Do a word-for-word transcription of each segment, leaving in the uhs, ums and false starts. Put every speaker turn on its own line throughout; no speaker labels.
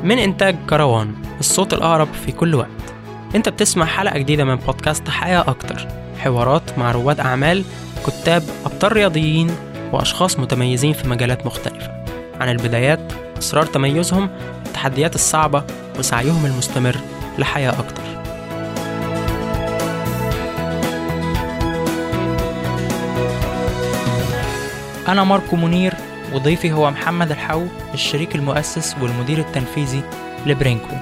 من إنتاج كروان، الصوت الأقرب في كل وقت. أنت بتسمع حلقة جديدة من بودكاست حياة أكتر، حوارات مع رواد أعمال، كتاب، أبطال رياضيين، وأشخاص متميزين في مجالات مختلفة، عن البدايات، أسرار تميزهم، التحديات الصعبة، وسعيهم المستمر لحياة أكتر. أنا ماركو منير، وضيفي هو محمد الحو، الشريك المؤسس والمدير التنفيذي لبرينكويل.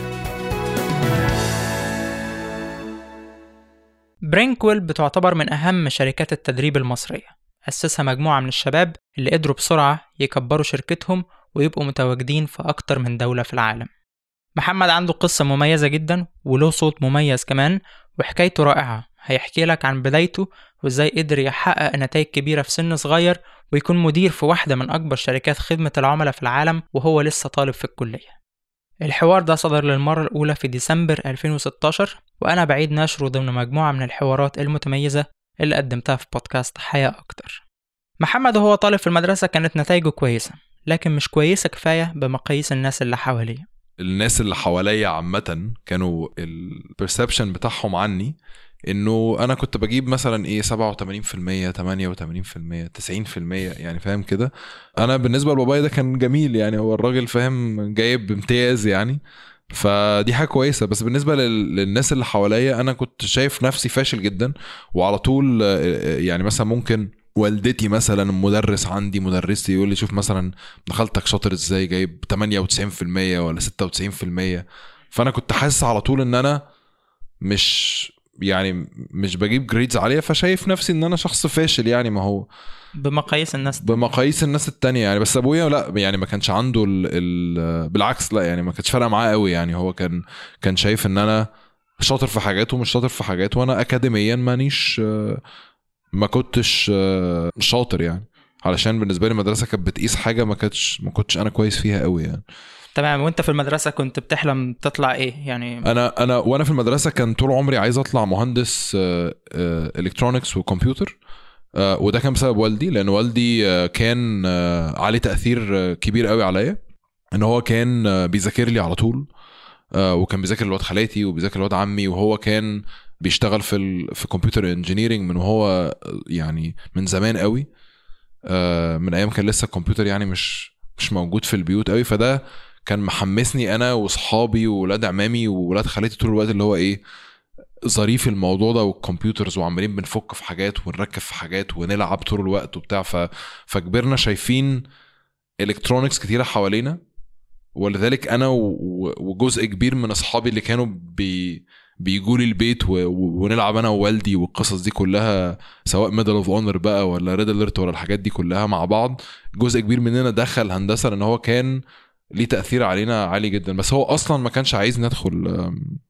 برينكويل بتعتبر من أهم شركات التدريب المصرية، أسسها مجموعة من الشباب اللي قدروا بسرعة يكبروا شركتهم ويبقوا متواجدين في أكتر من دولة في العالم. محمد عنده قصة مميزة جدا وله صوت مميز كمان، وحكايته رائعة. هيحكي لك عن بدايته وإزاي قدر يحقق نتائج كبيرة في سن صغير ويكون مدير في واحدة من أكبر شركات خدمة العملاء في العالم وهو لسه طالب في الكلية. الحوار ده صدر للمرة الأولى في ديسمبر ألفين وستاشر، وأنا بعيد نشره ضمن مجموعة من الحوارات المتميزة اللي قدمتها في بودكاست حياة أكتر. محمد وهو طالب في المدرسة كانت نتائجه كويسة، لكن مش كويسة كفاية بمقاييس الناس اللي حواليه.
الناس اللي حواليا عامة كانوا البرسبشن بتاعهم عني انه انا كنت بجيب مثلا ايه سبعة وثمانين بالمية ثمانية وثمانين بالمية تسعين بالمية، يعني فاهم كده. انا بالنسبة لبابايا ده كان جميل، يعني هو الراجل فاهم جايب بامتياز يعني، فدي حاجة كويسة. بس بالنسبة للناس اللي حواليا انا كنت شايف نفسي فاشل جدا، وعلى طول يعني مثلا ممكن والدتي مثلا المدرس عندي مدرستي يقول لي شوف مثلا دخلتك شاطر ازاي جايب ثمانية وتسعين بالمية ولا ستة وتسعين بالمية. فانا كنت حاسس على طول ان انا مش يعني مش بجيب جريدز عالية، فشايف نفسي ان انا شخص فاشل، يعني ما هو
بمقاييس الناس
بمقاييس الناس التانية يعني. بس ابويا لا، يعني ما كانش عنده ال ال بالعكس، لا يعني ما كانش فارقة معاه قوي، يعني هو كان كان شايف ان انا شاطر في حاجات ومش شاطر في حاجات، وانا اكاديميا مانيش ما كنتش شاطر يعني، علشان بالنسبة لي المدرسة كانت بتقيس حاجة ما كنتش ما كنتش انا كويس فيها قوي يعني.
تمام. وانت في المدرسة كنت بتحلم تطلع ايه يعني؟
انا انا وانا في المدرسة كان طول عمري عايز اطلع مهندس الكترونكس وكمبيوتر، وده كان بسبب والدي، لان والدي كان عليه تأثير كبير قوي عليا، ان هو كان بيذاكر لي على طول، وكان بيذاكر لواد خالاتي وبيذاكر لواد عمي، وهو كان بيشتغل في ال في كمبيوتر انجينيرنج من وهو يعني من زمان قوي، من ايام كان لسه الكمبيوتر يعني مش مش موجود في البيوت قوي. فده كان محمسني انا واصحابي وولاد عمامي وولاد خالاتي طول الوقت، اللي هو ايه ظريف الموضوع ده والكمبيوترز، وعمالين بنفك في حاجات ونركب في حاجات ونلعب طول الوقت وبتاع. ف... فكبرنا شايفين الكترونكس كتيرة حوالينا، ولذلك انا و... وجزء كبير من اصحابي اللي كانوا بي... بيجوا لي البيت و... ونلعب انا ووالدي والقصص دي كلها، سواء ميدل اوف اونر بقى ولا ريد اليرت ولا الحاجات دي كلها مع بعض. جزء كبير مننا دخل هندسة لان هو كان ليه تأثير علينا عالي جدا، بس هو اصلا ما كانش عايز ندخل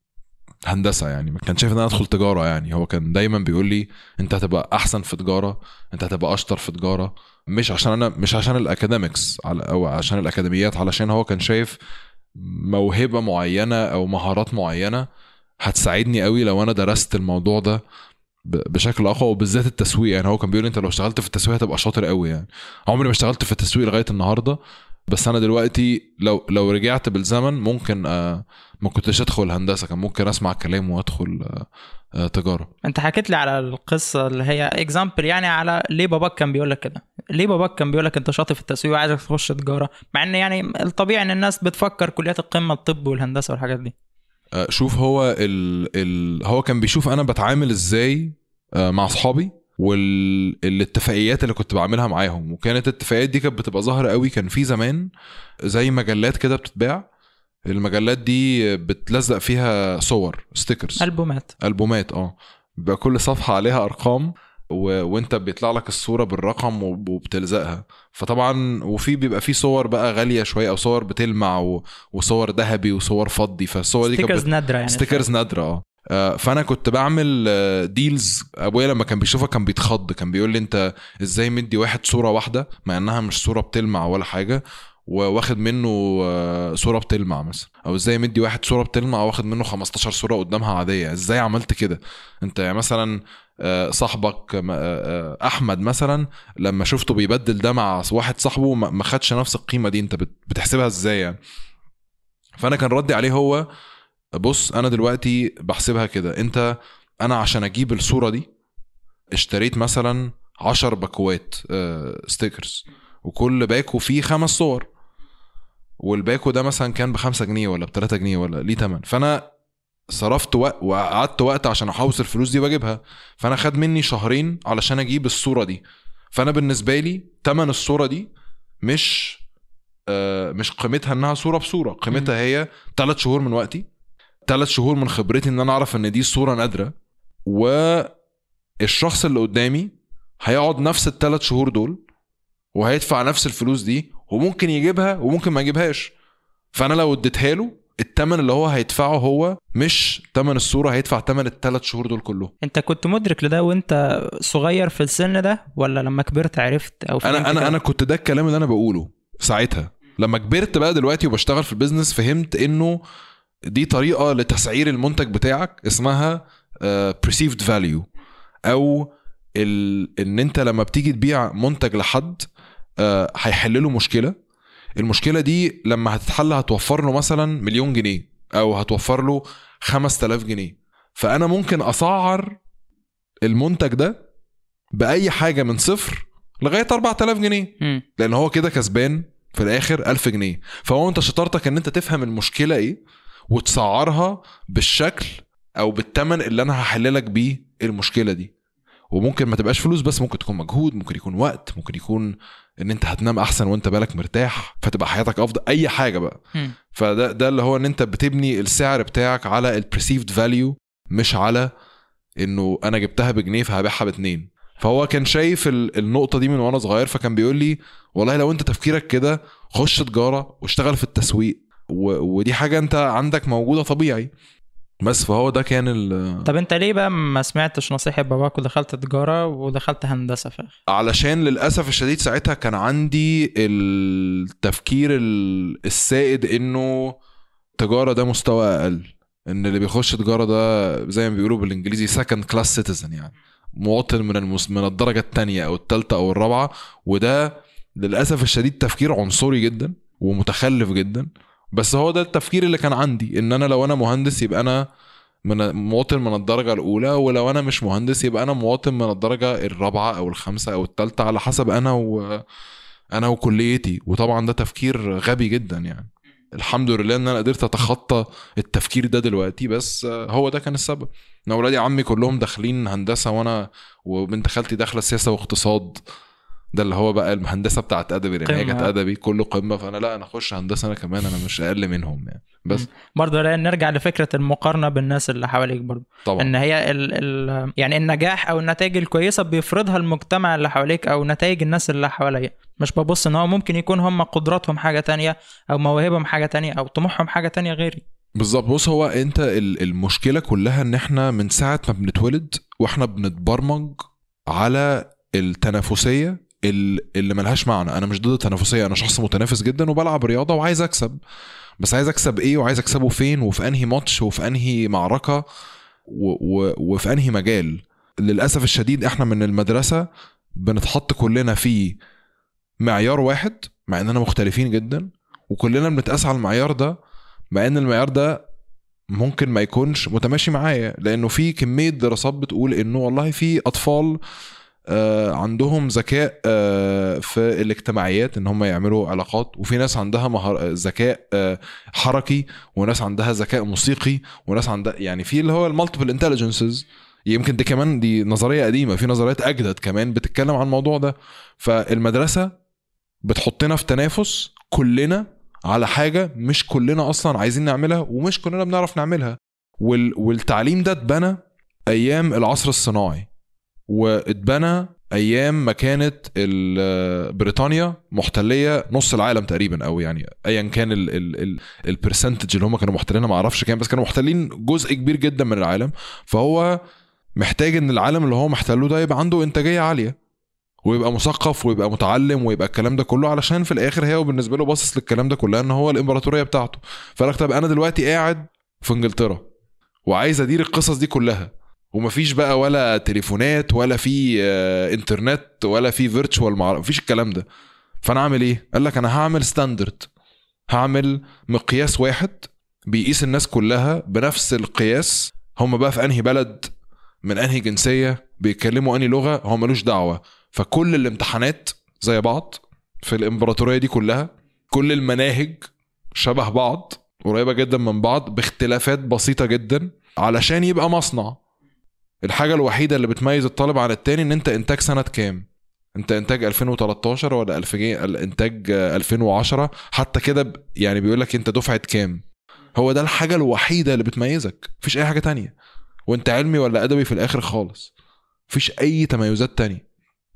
هندسة، يعني ما كان شايف ان انا ادخل تجارة. يعني هو كان دايما بيقول لي انت هتبقى احسن في تجارة، انت هتبقى اشطر في تجارة، مش عشان انا مش عشان الاكاديميكس او عشان الاكاديميات، علشان هو كان شايف موهبة معينة او مهارات معينة هتساعدني قوي لو انا درست الموضوع ده بشكل اقوى، وبالذات التسويق. يعني هو كان بيقول انت لو اشتغلت في التسويق هتبقى شاطر قوي. يعني عمري ما اشتغلت في التسويق لغاية النهاردة، بس انا دلوقتي لو لو رجعت بالزمن ممكن آه ما كنتش ادخل هندسه، كان ممكن اسمع كلام وادخل آه آه تجاره.
انت حكيت لي على القصه اللي هي اكزامبل، يعني على ليه باباك كان بيقول لك كده، ليه باباك كان بيقول لك انت شاطر في التسويق وعايزك تخش تجاره، مع ان يعني الطبيعي ان الناس بتفكر كليات القمه، الطب والهندسه والحاجات دي.
آه شوف هو ال ال هو كان بيشوف انا بتعامل ازاي آه مع اصحابي والاتفاقيات اللي كنت بعملها معاهم، وكانت الاتفاقيات دي كانت بتبقى ظاهره قوي. كان في زمان زي مجلات كده بتتباع، المجلات دي بتلزق فيها صور ستيكرز،
ألبومات
ألبومات اه بقى كل صفحة عليها أرقام و... وانت بيطلع لك الصورة بالرقم وبتلزقها. فطبعا وفي بيبقى في صور بقى غالية شوية او صور بتلمع و... وصور ذهبي وصور فضي، فالصور دي
ستيكرز نادرة يعني
ستيكرز نادرة اه فانا كنت بعمل ديلز. ابويا لما كان بيشوفها كان بيتخض، كان بيقول لي انت ازاي مدي واحد صورة واحدة مع انها مش صورة بتلمع ولا حاجة واخد منه صورة بتلمع مثلا، او ازاي مدي واحد صورة بتلمع واخد منه خمستاشر صورة قدامها عادية، ازاي عملت كده انت؟ يعني مثلا صاحبك احمد مثلا لما شفته بيبدل ده مع واحد صاحبه ما خدش نفس القيمة دي، انت بتحسبها ازاي يعني؟ فانا كان ردي عليه هو بص انا دلوقتي بحسبها كده، انت انا عشان اجيب الصورة دي اشتريت مثلا عشر باكوات ستيكرز، وكل باكو فيه خمس صور، والباكو ده مثلا كان بخمسة جنيه ولا بتلاتة جنيه ولا ليه تمن، فانا صرفت وقت وقعدت وقت عشان احوص الفلوس دي واجيبها، فانا خد مني شهرين علشان اجيب الصورة دي. فانا بالنسبة لي تمن الصورة دي مش آه مش قيمتها انها صورة بصورة، قيمتها هي ثلاث شهور من وقتي، ثلاث شهور من خبرتي ان انا اعرف ان دي صورة نادرة، والشخص اللي قدامي هيقعد نفس الثلاث شهور دول وهيدفع نفس الفلوس دي، وممكن يجيبها وممكن ما يجيبهاش. فانا لو اديتها له التمن اللي هو هيدفعه هو مش تمن الصورة، هيدفع تمن الثلاث شهور دول كلهم.
انت كنت مدرك لده وانت صغير في السن ده، ولا لما كبرت عرفت او
انا انا انا كنت ده الكلام اللي انا بقوله ساعتها. لما كبرت بقى دلوقتي وبشتغل في البيزنس فهمت انه دي طريقة لتسعير المنتج بتاعك اسمها uh, perceived value، او ال... ان انت لما بتيجي تبيع منتج لحد uh, هيحلله مشكلة، المشكلة دي لما هتتحل هتوفر له مثلا مليون جنيه او هتوفر له خمس تلاف جنيه، فانا ممكن اسعر المنتج ده بأي حاجة من صفر لغاية اربعة آلاف جنيه، م. لان هو كده كسبان في الاخر ألف جنيه. فهو انت شطارتك ان انت تفهم المشكلة ايه وتسعرها بالشكل او بالتمن اللي انا هحللك بيه المشكلة دي. وممكن ما تبقاش فلوس بس، ممكن تكون مجهود، ممكن يكون وقت، ممكن يكون ان انت هتنام احسن وانت بالك مرتاح فتبقى حياتك افضل، اي حاجة بقى. م. فده ده اللي هو ان انت بتبني السعر بتاعك على ال perceived value، مش على انه انا جبتها بجنيه فهبيعها باتنين. فهو كان شايف النقطة دي من وانا صغير، فكان بيقول لي والله لو انت تفكيرك كده خش تجارة واشتغل في التسويق، ودي حاجة انت عندك موجودة طبيعي. بس فهو ده كان ال
طب انت ليه بقى ما سمعتش نصيحة باباك ودخلت تجارة ودخلت هندسة فاخر؟
علشان للأسف الشديد ساعتها كان عندي التفكير السائد انه تجارة ده مستوى اقل، ان اللي بيخش تجارة ده زي ما بيقولوا بالانجليزي second class citizen، يعني مواطن من المس... من الدرجة التانية او التالتة او الرابعة. وده للأسف الشديد تفكير عنصري جدا ومتخلف جدا، بس هو ده التفكير اللي كان عندي، ان انا لو انا مهندس يبقى انا من مواطن من الدرجة الاولى، ولو انا مش مهندس يبقى انا مواطن من الدرجة الرابعة او الخامسة او التالتة على حسب انا و... انا وكليتي. وطبعا ده تفكير غبي جدا يعني. الحمد لله ان انا قدرت اتخطى التفكير ده دلوقتي، بس هو ده كان السبب. انا اولادي عمي كلهم داخلين هندسة، وانا وبنت خالتي داخلة سياسة واقتصاد، ده اللي هو بقى الهندسه بتاعت ادبي لان هي كانت ادبي كله قمه، فانا لا انا اخش هندسه انا كمان، انا مش اقل منهم يعني. بس
برضه نرجع لفكره المقارنه بالناس اللي حواليك برضه، ان هي ال ال يعني النجاح او النتائج الكويسه بيفرضها المجتمع اللي حواليك او نتائج الناس اللي حواليا، مش ببص ان هو ممكن يكون هم قدراتهم حاجه تانية او مواهبهم حاجه تانية او طموحهم حاجه تانية غيري.
بالظبط. بص هو انت المشكله كلها ان احنا من ساعه ما بنتولد واحنا بنتبرمج على التنافسيه اللي ملهاش معنى. انا مش ضد التنافسيه، انا شخص متنافس جدا وبلعب رياضه وعايز اكسب، بس عايز اكسب ايه وعايز اكسبه فين وفي انهي ماتش وفي انهي معركه وفي انهي مجال. للاسف الشديد احنا من المدرسه بنتحط كلنا في معيار واحد مع اننا مختلفين جدا، وكلنا بنتقاس على المعيار ده مع ان المعيار ده ممكن ما يكونش متماشي معايا، لانه في كميه دراسات بتقول انه والله في اطفال آه عندهم ذكاء آه في الاجتماعيات ان هم يعملوا علاقات، وفي ناس عندها مهار ذكاء آه حركي، وناس عندها ذكاء موسيقي، وناس عندها يعني في اللي هو المالتيبل انتليجنسز. يمكن دي كمان دي نظرية قديمة، في نظريات اجدد كمان بتتكلم عن الموضوع ده. فالمدرسة بتحطنا في تنافس كلنا على حاجة مش كلنا اصلا عايزين نعملها ومش كلنا بنعرف نعملها. والتعليم ده اتبنى ايام العصر الصناعي، واتبنى ايام ما كانت بريطانيا محتليه نص العالم تقريبا، او يعني ايا كان البرسنتج اللي هم كانوا محتلينها ما اعرفش كام، بس كانوا محتلين جزء كبير جدا من العالم. فهو محتاج ان العالم اللي هو محتله ده يبقى عنده انتاجيه عاليه ويبقى مثقف ويبقى متعلم ويبقى الكلام ده كله، علشان في الاخر هي وبالنسبه له باصص للكلام ده كله ان هو الامبراطوريه بتاعته. فقال طب انا دلوقتي قاعد في انجلترا وعايز ادير القصص دي كلها، ومفيش بقى ولا تليفونات ولا في انترنت ولا في فيرتشوال، مفيش الكلام ده. فانا اعمل ايه؟ قال لك انا هعمل ستاندرد، هعمل مقياس واحد بيقيس الناس كلها بنفس القياس. هم بقى في انهي بلد، من انهي جنسية، بيتكلموا انهي لغة، هو ملوش دعوة. فكل الامتحانات زي بعض في الامبراطورية دي كلها، كل المناهج شبه بعض، قريبة جدا من بعض باختلافات بسيطة جدا، علشان يبقى مصنع. الحاجة الوحيدة اللي بتميز الطالب عن التاني ان انت انتاج سنة كام، انت انتاج ألفين وتلتاشر ولا انتاج ألفين وعشرة، حتى كده يعني بيقولك انت دفعة كام. هو ده الحاجة الوحيدة اللي بتميزك، مفيش اي حاجة تانية. وانت علمي ولا ادبي في الاخر خالص، مفيش اي تميزات تانية.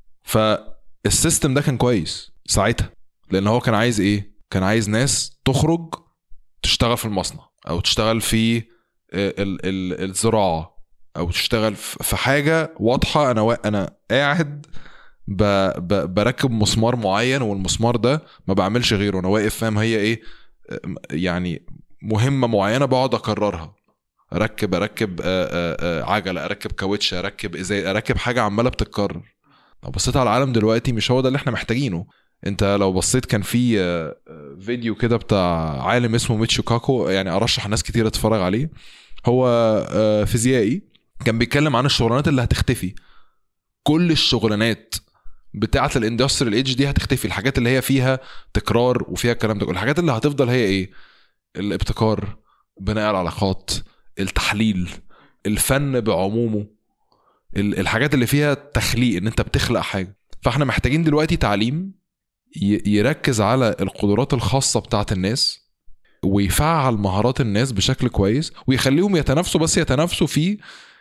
فالسيستم ده كان كويس ساعتها، لان هو كان عايز ايه؟ كان عايز ناس تخرج تشتغل في المصنع، او تشتغل في ال ال الزراعة، او تشتغل في حاجة واضحة. انا انا قاعد ب ب بركب مسمار معين، والمسمار ده ما بعملش غيره، انا واقف فاهم هي ايه يعني، مهمة معينة بقعد اكررها، اركب اركب عجلة، اركب كاوتش، اركب ازاي، اركب حاجة عمالة بتتكرر. لو بصيت على العالم دلوقتي مش هو ده اللي احنا محتاجينه. انت لو بصيت كان في فيديو كده بتاع عالم اسمه ميتشيو كاكو، يعني ارشح ناس كتير تتفرج عليه. هو فيزيائي، كان بيتكلم عن الشغلانات اللي هتختفي. كل الشغلانات بتاعه الاندستريال ايدج دي هتختفي، الحاجات اللي هي فيها تكرار وفيها الكلام ده. الحاجات اللي هتفضل هي ايه؟ الابتكار، بناء العلاقات، التحليل، الفن بعمومه، الحاجات اللي فيها تخليق، ان انت بتخلق حاجه. فاحنا محتاجين دلوقتي تعليم يركز على القدرات الخاصه بتاعه الناس، ويفعل مهارات الناس بشكل كويس، ويخليهم يتنافسوا، بس يتنافسوا في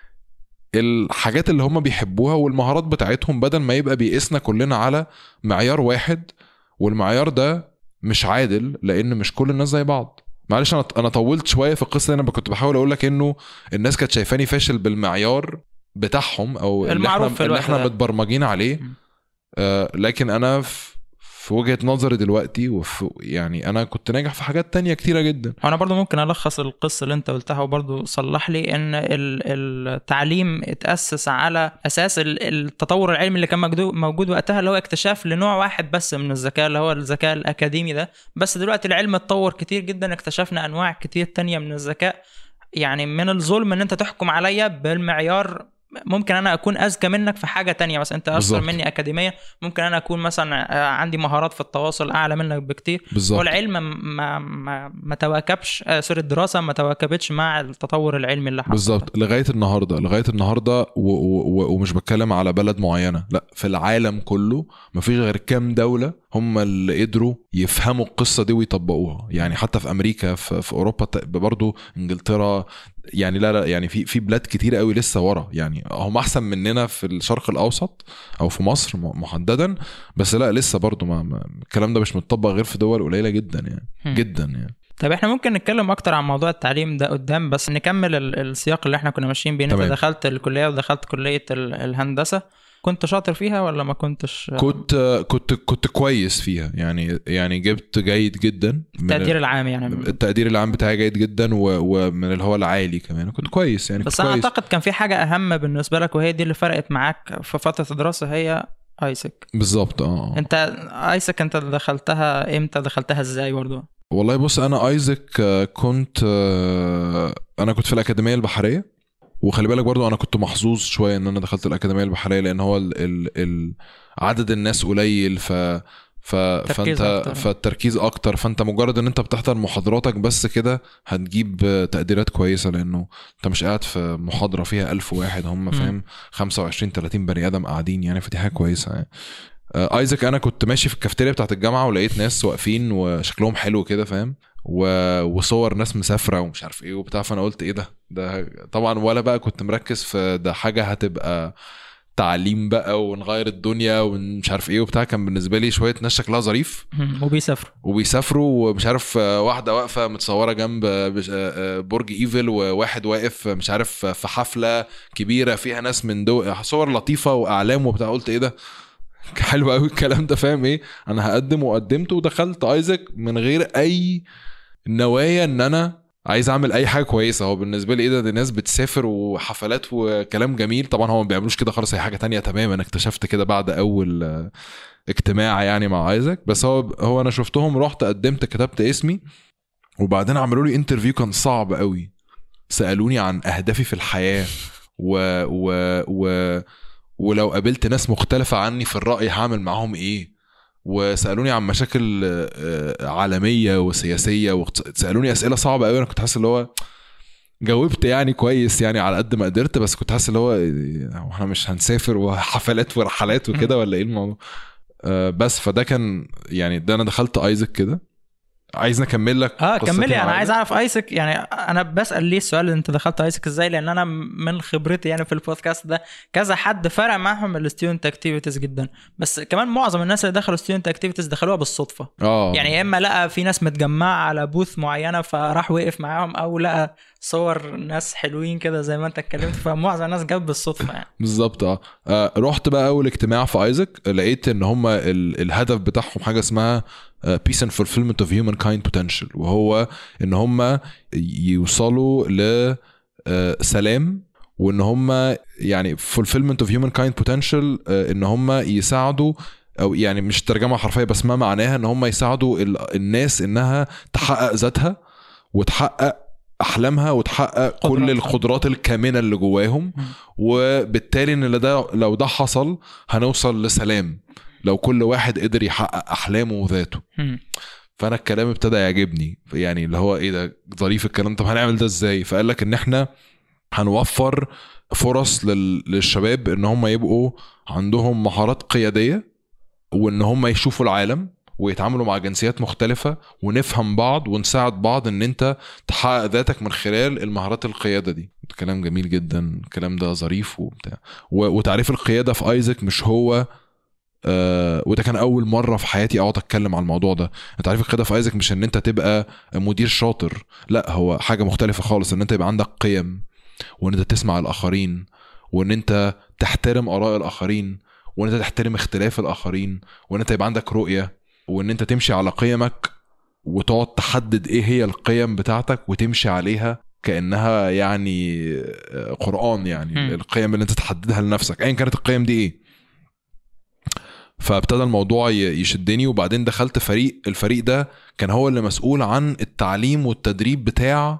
الحاجات اللي هم بيحبوها والمهارات بتاعتهم، بدل ما يبقى بيقسنا كلنا على معيار واحد. والمعيار ده مش عادل، لان مش كل الناس زي بعض. معلش انا انا طولت شويه في القصه، انا كنت بحاول اقول لك انه الناس كانت شايفاني فاشل بالمعيار بتاعهم، او اللي احنا, اللي احنا متبرمجين عليه. آه لكن انا في في وجهة نظري دلوقتي، وفي يعني انا كنت ناجح في حاجات تانية كتيرة جدا.
انا برضو ممكن الخص القصة اللي انت قلتها، وبرضو صلح لي ان التعليم اتأسس على اساس التطور العلمي اللي كان موجود وقتها، اللي هو اكتشاف لنوع واحد بس من الذكاء، اللي هو الذكاء الاكاديمي ده. بس دلوقتي العلم اتطور كتير جدا، اكتشفنا انواع كتير تانية من الذكاء. يعني من الظلم ان انت تحكم عليا بالمعيار، ممكن انا اكون اذكى منك في حاجه تانية، بس انت اشطر مني اكاديميا، ممكن انا اكون مثلا عندي مهارات في التواصل اعلى منك بكتير. والعلم ما ما ما تواكبش، سوري الدراسه ما تواكبتش مع التطور العلمي اللي حصل
بالظبط لغايه النهارده لغايه النهارده و- و- ومش بتكلم على بلد معينه، لا، في العالم كله مفيش غير كام دوله هم اللي قدروا يفهموا القصه دي ويطبقوها. يعني حتى في امريكا، في, في اوروبا برضو، انجلترا، يعني لا لا يعني في في بلاد كتير قوي لسه ورا. يعني هم احسن مننا في الشرق الاوسط او في مصر محددا، بس لا لسه برضو ما, ما الكلام ده مش متطبق غير في دول قليله جدا يعني م. جدا يعني.
طيب احنا ممكن نتكلم اكتر عن موضوع التعليم ده قدام، بس نكمل السياق اللي احنا كنا ماشيين بيه. انت دخلت الكليه ودخلت كليه الهندسه، كنت شاطر فيها ولا ما كنتش؟
كنت كنت كنت كويس فيها يعني يعني جبت جيد جدا.
التقدير العام يعني
التقدير العام بتاعي جيد جدا، ومن اللي هو العالي كمان كنت كويس يعني.
بس انا كويس. اعتقد كان في حاجه اهم بالنسبه لك، وهي دي اللي فرقت معاك في فتره الدراسه، هي ايسك.
بالظبط. اه
انت ايسك انت دخلتها امتى؟ دخلتها ازاي برضو؟
والله بص، انا ايزك كنت انا كنت في الاكاديميه البحريه. وخلي بالك برضو انا كنت محظوظ شويه ان انا دخلت الاكاديميه البحريه، لان هو ال ال ال عدد الناس قليل، ف ف فانت أكتر. فالتركيز اكتر، فانت مجرد ان انت بتحضر محاضراتك بس كده هتجيب تقديرات كويسه، لانه انت مش قاعد في محاضره فيها ألف واحد، هم فاهم خمسة وعشرين ثلاثين بني ادم قاعدين يعني، فدي حاجه كويسه يعني. ايزك انا كنت ماشي في الكافتيريا بتاعت الجامعه، ولقيت ناس واقفين وشكلهم حلو كده فاهم، وصور ناس مسافره ومش عارف ايه وبتاع. فانا قلت ايه ده ده طبعا، ولا بقى كنت مركز في ده حاجه هتبقى تعليم بقى ونغير الدنيا ومش عارف ايه وبتاع. كان بالنسبه لي شويه ناس شكلها ظريف
وبيسافروا
وبيسافروا ومش عارف، واحده واقفه متصوره جنب برج ايفل، وواحد واقف مش عارف في حفله كبيره فيها ناس من دول، صور لطيفه واعلام وبتاع. قلت ايه ده حلو قوي الكلام ده فاهم ايه. انا هقدم وقدمت ودخلت ايزك من غير اي نوايا ان انا عايز اعمل اي حاجه كويسه. هو بالنسبه لي ايه ده, ده ناس بتسافر وحفلات وكلام جميل. طبعا هو ما بيعملوش كده خالص, هي حاجه تانية تماما. انا اكتشفت كده بعد اول اجتماع يعني مع ايزاك. بس هو هو انا شفتهم, رحت قدمت كتبت اسمي, وبعدين عملوا لي انترفيو كان صعب قوي. سالوني عن اهدافي في الحياه و و و ولو قابلت ناس مختلفه عني في الراي هعمل معاهم ايه. وسالوني عن مشاكل عالميه وسياسيه, وسالوني اسئله صعبه قوي. انا كنت حاسس اللي هو جاوبت يعني كويس يعني على قد ما قدرت, بس كنت حاسس اللي هو احنا مش هنسافر وحفلات ورحلات وكده ولا ايه الموضوع. بس فده كان يعني, ده انا دخلت ايزاك كده. عايز نكمل لك
اه كملي. انا عايز اعرف ايزاك يعني. انا بسال ليه السؤال اللي انت دخلت ايزاك ازاي, لان انا من خبرتي يعني في البودكاست ده كذا حد فرق معهم الستودنت اكتيفيتيز جدا, بس كمان معظم الناس اللي دخلوا ستودنت اكتيفيتيز دخلوها بالصدفه.
اه
يعني يا اما لقى في ناس متجمعه على بوث معينه فراح وقف معاهم, او لقى صور ناس حلوين كده زي ما انت اتكلمت, فمعظم الناس جت بالصدفه يعني.
بالظبط. اه رحت بقى اول اجتماع في ايزاك, لقيت ان هم الهدف بتاعهم حاجه اسمها peace and fulfillment of humankind potential, وهو ان هم يوصلوا لسلام, وان هم يعني fulfillment of humankind potential ان هم يساعدوا, او يعني مش ترجمه حرفيه بس ما معناها ان هم يساعدوا الناس انها تحقق ذاتها وتحقق احلامها وتحقق كل القدرات الكامنه اللي جواهم. وبالتالي ان ده لو ده حصل هنوصل لسلام, لو كل واحد قدر يحقق احلامه وذاته. فانا الكلام ابتدى يعجبني يعني, اللي هو ايه ده ظريف الكلام, طب هنعمل ده ازاي؟ فقال لك ان احنا هنوفر فرص للشباب ان هم يبقوا عندهم مهارات قياديه, وان هم يشوفوا العالم ويتعاملوا مع جنسيات مختلفة, ونفهم بعض ونساعد بعض ان انت تحقق ذاتك من خلال المهارات القيادة دي. كلام جميل جدا, الكلام ده ظريف وبتاع. وتعريف القيادة في ايزاك مش هو آه وده كان اول مرة في حياتي اقعد اتكلم عن الموضوع ده. تعريف القيادة في ايزاك مش ان انت تبقى مدير شاطر, لا, هو حاجة مختلفة خالص. ان انت يبقى عندك قيم, وان انت تسمع الاخرين, وان انت تحترم اراء الاخرين, وان انت تحترم اختلاف الاخرين, وان انت يبقى عندك رؤية, وان انت تمشي على قيمك وتقعد تحدد ايه هي القيم بتاعتك وتمشي عليها كأنها يعني قرآن يعني. م. القيم اللي انت تحددها لنفسك ايا كانت القيم دي ايه. فابتدى الموضوع يشدني, وبعدين دخلت فريق. الفريق ده كان هو اللي مسؤول عن التعليم والتدريب بتاع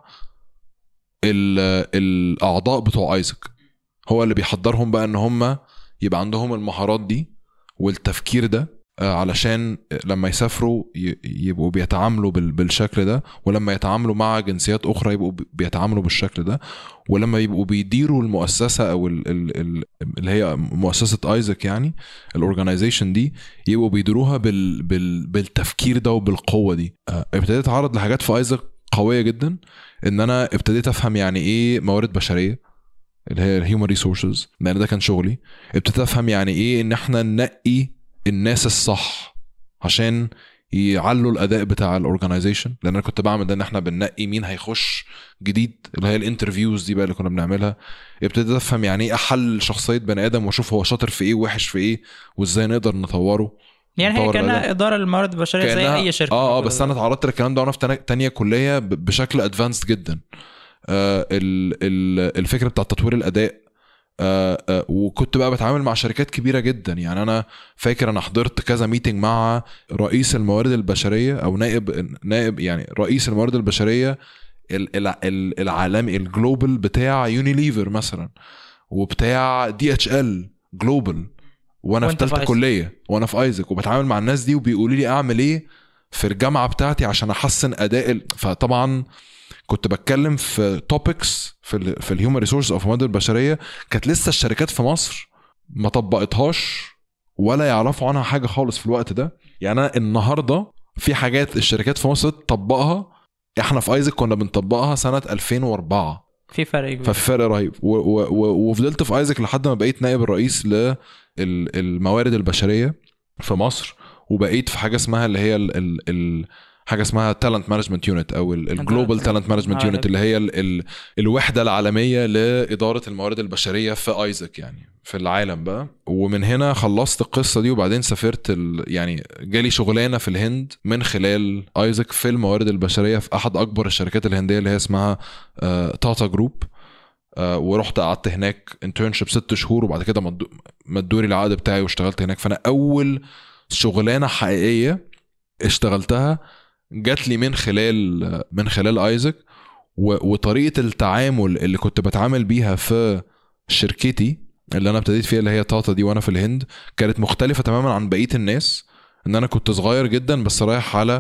الاعضاء بتوع ايزاك. هو اللي بيحضرهم بقى ان هم يبقى عندهم المهارات دي والتفكير ده, علشان لما يسافروا يبقوا بيتعاملوا بالشكل ده, ولما يتعاملوا مع جنسيات أخرى يبقوا بيتعاملوا بالشكل ده, ولما يبقوا بيديروا المؤسسة أو اللي هي مؤسسة ايزاك يعني الأورجانيزيشن دي, يبقوا بيديروها بالتفكير ده وبالقوة دي. ابتديت أعرض لحاجات في ايزاك قوية جدا, إن أنا ابتديت أفهم يعني إيه موارد بشرية اللي هي الهيومن ريسورسز, لأن ده كان شغلي. ابتديت أفهم يعني إيه إن احنا ننقي الناس الصح عشان يعلوا الاداء بتاع الاورجانيزيشن, لان انا كنت بعمل ده ان احنا بننقي مين هيخش جديد, اللي هي الانترفيوز دي بقى اللي كنا بنعملها. ابتديت افهم يعني ايه احلل شخصيه بني ادم واشوف هو شاطر في ايه ووحش في ايه, وازاي نقدر نطوره.
يعني هي كانها اداره الموارد البشريه زي اي شركه.
اه اه بس انا اتعرضت للكلام ده وانا في تانية كليه بشكل ادفانسد جدا. آه الفكره بتاع تطوير الاداء. آه آه وكنت بقى بتعامل مع شركات كبيرة جدا. يعني أنا فاكر أنا حضرت كذا ميتنج مع رئيس الموارد البشرية أو نائب نائب يعني رئيس الموارد البشرية العالمي الجلوبال بتاع يونيليفر مثلا, وبتاع دي اتش ال جلوبال, وأنا في تالتة كلية وأنا في ايزاك, وبتعامل مع الناس دي وبيقولوا لي أعمل إيه في الجامعة بتاعتي عشان أحسن أداء. فطبعا كنت بتكلم في توبكس في ال في الهيومن ريسورس اوف الموارد البشريه كانت لسه الشركات في مصر ما طبقتهاش ولا يعرفوا عنها حاجه خالص في الوقت ده. يعني أنا النهارده في حاجات الشركات في مصر تطبقها, احنا في ايزاك كنا بنطبقها سنه ألفين وأربعة.
في فرق كبير.
ففي فرق رهيب. وفضلت في ايزاك لحد ما بقيت نائب الرئيس للموارد البشريه في مصر, وبقيت في حاجه اسمها اللي هي ال ال حاجه اسمها تالنت مانجمنت يونت او الجلوبال تالنت مانجمنت يونت اللي هي ال ال الوحده العالميه لاداره الموارد البشريه في ايزك يعني في العالم بقى. ومن هنا خلصت القصه دي وبعدين سافرت ال يعني جالي شغلانه في الهند من خلال ايزك في الموارد البشريه في احد اكبر الشركات الهنديه اللي هي اسمها تاتا جروب. آه ورحت قعدت هناك انترنشيب ست شهور وبعد كده مدوري العقد بتاعي واشتغلت هناك. فانا اول شغلانه حقيقيه اشتغلتها جات لي من خلال من خلال ايزك. وطريقه التعامل اللي كنت بتعامل بيها في شركتي اللي انا ابتديت فيها اللي هي تاتا دي وانا في الهند كانت مختلفه تماما عن بقيه الناس. ان انا كنت صغير جدا بس رايح على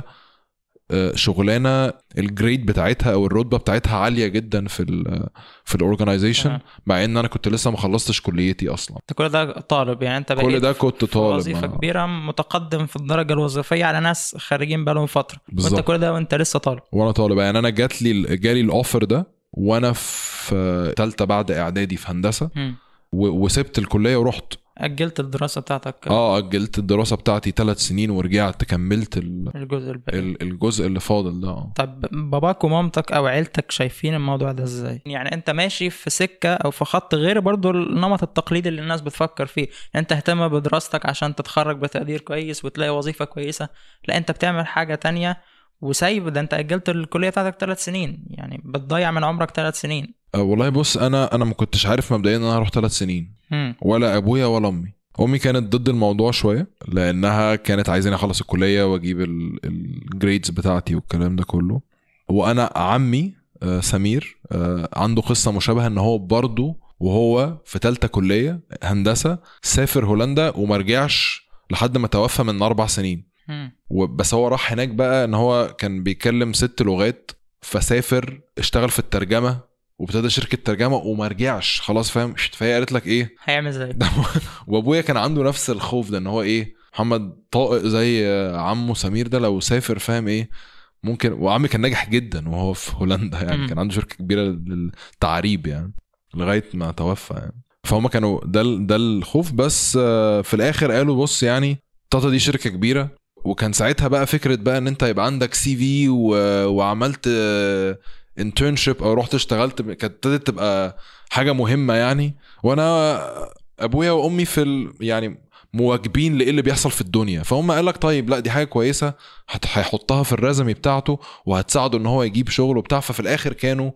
شغلانه الجريد بتاعتها او الرتبه بتاعتها عاليه جدا في ال في الاورجنايزيشن مع ان انا كنت لسه ما خلصتش كليتي اصلا.
انت كل ده طالب يعني؟ انت
كل ده كنت طالب،
وظيفه كبيره متقدم في الدرجه الوظيفيه على ناس خارجين بقالهم فتره
بالزبط.
وانت كل ده وانت لسه طالب.
وانا طالب يعني انا جات لي جالي الاوفر ده وانا في ثالثه بعد اعدادي في هندسه وسبت الكليه ورحت
أجلت الدراسة بتاعتك.
اه أجلت الدراسة بتاعتي ثلاث سنين ورجعت كملت
الجزء الباقي
الجزء اللي فاضل ده.
طب باباك ومامتك أو عيلتك شايفين الموضوع ده ازاي؟ يعني أنت ماشي في سكة أو في خط غير برضو النمط التقليدي اللي الناس بتفكر فيه. أنت اهتم بدراستك عشان تتخرج بتقدير كويس وتلاقي وظيفة كويسة، لا أنت بتعمل حاجة تانية وسايب ده. أنت أجلت الكلية بتاعتك ثلاث سنين، يعني بتضيع من عمرك ثلاث سنين.
أه والله بص أنا أنا ما كنتش عارف مبدئيا أن أنا هروح ثلاث سنين م. ولا أبويا ولا أمي. أمي كانت ضد الموضوع شوية لأنها كانت عايزين أخلص الكلية وأجيب الجريدز بتاعتي والكلام ده كله. وأنا عمي آه سمير آه عنده قصة مشابهة أنه هو برضو وهو في ثالثة كلية هندسة سافر هولندا ومرجعش لحد ما توفى من أربع سنين. بس هو راح هناك بقى ان هو كان بيتكلم ست لغات فسافر اشتغل في الترجمة وابتدى شركة ترجمة وما رجعش خلاص فاهم. فهي قالت لك ايه
هيعمل زي
وابويا كان عنده نفس الخوف ده ان هو ايه محمد طائق زي عمه سمير ده لو سافر فاهم ايه ممكن. وعمي كان ناجح جدا وهو في هولندا يعني م. كان عنده شركة كبيرة للتعريب يعني لغاية ما توفى يعني. فهم كانوا ده ده الخوف. بس في الاخر قالوا بص يعني تاتا دي شركة كبيرة وكان ساعتها بقى فكرة بقى ان انت يبقى عندك سي في و... وعملت انترنشيب او رحت اشتغلت كانت ابتدت تبقى حاجة مهمة يعني. وانا ابويا وامي في ال... يعني مواجبين لايه اللي بيحصل في الدنيا. فهم قالك طيب لا دي حاجة كويسة هيحطها في الرزمي بتاعته وهتساعده ان هو يجيب شغل وبتاع. ففي الاخر كانوا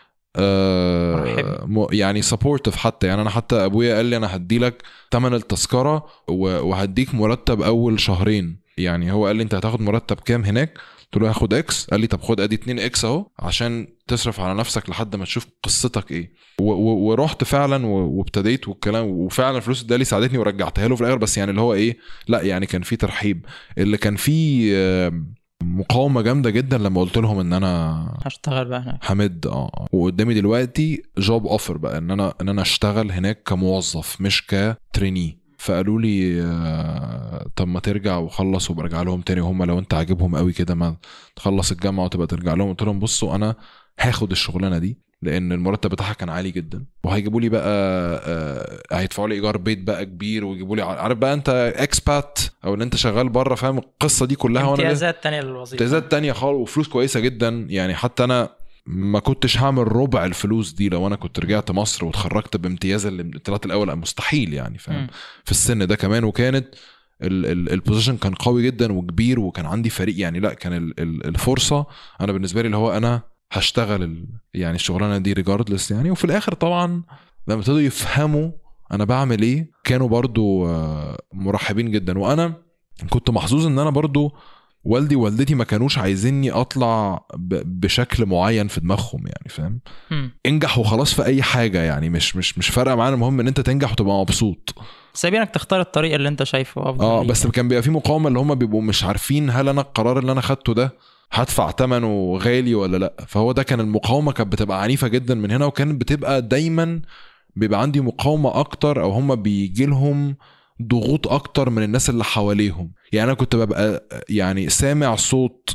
آه م... يعني سبورتيف حتى يعني انا حتى ابويا قال لي انا هديلك تمن التذكرة وهديك مرتب اول شهرين. يعني هو قال لي انت هتاخد مرتب كام هناك؟ قلت له هاخد اكس. قال لي طب خد ادي اتنين اكس اهو عشان تصرف على نفسك لحد ما تشوف قصتك ايه. ورحت فعلا وابتديت والكلام وفعلا الفلوس ده اللي ساعدتني ورجعتها له في الاخر. بس يعني اللي هو ايه لا يعني كان في ترحيب. اللي كان فيه مقاومة جامدة جدا لما قلت لهم ان انا
هشتغل بقى هناك
حمد اه وقدامي دلوقتي جوب اوفر بقى ان انا ان انا اشتغل هناك كموظف مش كتريني. فقالوا لي طب ما ترجع وخلص وبرجع لهم تاني وهم لو انت عاجبهم قوي كده ما تخلص الجامعة وتبقى ترجع لهم. قلت لهم بصوا انا هاخد الشغلانة دي لان المرتب بتاعها كان عالي جدا وهيجيبوا لي بقى هيدفعوا لي ايجار بيت بقى كبير ويجيبوا لي عارف بقى انت اكسبات او ان انت شغال بره فاهم القصة دي كلها.
امتيازات تانية للوظيفة
امتيازات تانية خالص وفلوس كويسة جدا يعني. حتى انا ما كنتش هعمل ربع الفلوس دي لو انا كنت رجعت مصر وتخرجت بامتياز الثلاث الاول مستحيل يعني فاهم في السن ده كمان. وكانت البوزيشن كان قوي جدا وكبير وكان عندي فريق يعني لا كان ال ال الفرصة انا بالنسبة لي اللي هو انا هشتغل يعني الشغلانة دي ريجاردلس يعني. وفي الاخر طبعا لما ابتدوا يفهموا انا بعمل ايه كانوا برضو مرحبين جدا. وانا كنت محظوظ ان انا برضو والدي ووالدتي ما كانوش عايزيني اطلع بشكل معين في دماغهم يعني فاهم. انجح وخلاص في اي حاجه يعني مش مش مش فارقه معانا المهم ان انت تنجح وتبقى مبسوط.
سايبينك تختار الطريق اللي انت شايفه افضل.
اه بس كان بيبقى في مقاومه اللي هم بيبقوا مش عارفين هل انا القرار اللي انا خدته ده هدفع ثمنه غالي ولا لا. فهو ده كان المقاومه كانت بتبقى عنيفه جدا من هنا وكانت بتبقى دايما بيبقى عندي مقاومه اكتر او هم بيجي لهم ضغوط اكتر من الناس اللي حواليهم. يعني انا كنت ببقى يعني سامع صوت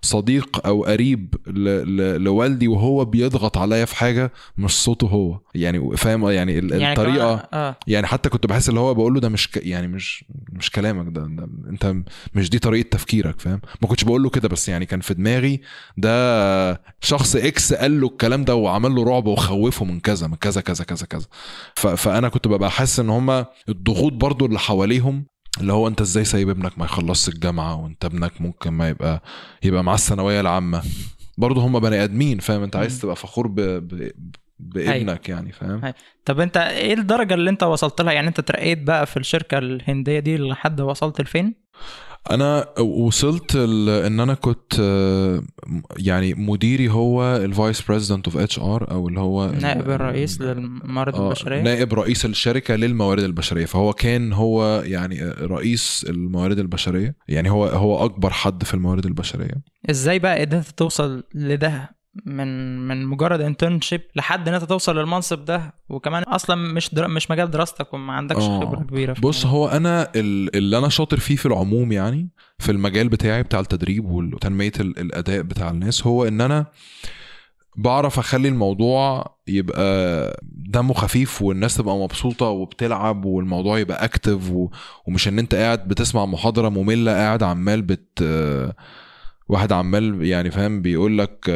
صديق او قريب ل... ل... لوالدي وهو بيضغط عليا في حاجه مش صوته هو يعني فاهم يعني, ال...
يعني
الطريقه
آه.
يعني حتى كنت بحس اللي هو بقول له ده مش ك... يعني مش مش كلامك ده, ده انت مش دي طريقه تفكيرك فاهم. ما كنتش بقول له كده بس يعني كان في دماغي ده شخص اكس قال له الكلام ده وعمل له رعب وخوفه من كذا من كذا كذا كذا كذا. ف... فانا كنت ببقى حاسس ان هم الضغوط برضو اللي حواليهم اللي هو انت ازاي سايب ابنك ما يخلصش الجامعه وانت ابنك ممكن ما يبقى يبقى مع الثانويه العامه. برضو هم بني ادمين فاهم. انت عايز تبقى فخور ب... ب... بابنك يعني فاهم.
طب انت ايه الدرجه اللي انت وصلت لها يعني؟ انت ترقيت بقى في الشركه الهنديه دي لحد وصلت لفين؟
انا وصلت ان انا كنت يعني مديري هو الفايس بريزيدنت اوف اتش ار او اللي هو
نائب الرئيس للموارد البشريه.
نائب رئيس الشركه للموارد البشريه. فهو كان هو يعني رئيس الموارد البشريه يعني هو هو اكبر حد في الموارد البشريه.
ازاي بقى قدرت توصل لده من من مجرد انترنشيب لحد ان انت توصل للمنصب ده وكمان اصلا مش در... مش مجال دراستك وما عندكش
أوه.
خبره كبيره في
بص هو انا اللي انا شاطر فيه في العموم يعني في المجال بتاعي بتاع التدريب وتنميه الاداء بتاع الناس هو ان انا بعرف اخلي الموضوع يبقى دمه خفيف والناس تبقى مبسوطه وبتلعب والموضوع يبقى اكتف و... ومش ان انت قاعد بتسمع محاضره ممله قاعد عمال بت واحد عمال يعني فاهم بيقول لك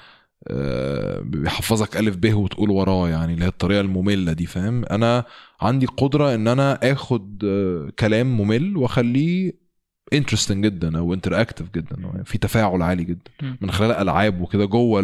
بيحفظك ألف به وتقول وراه يعني اللي هي الطريقة المملة دي فاهم. أنا عندي قدرة إن أنا أخد كلام ممل وأخليه interesting جدا أو interactive جدا في تفاعل عالي جدا من خلال ألعاب وكده جوه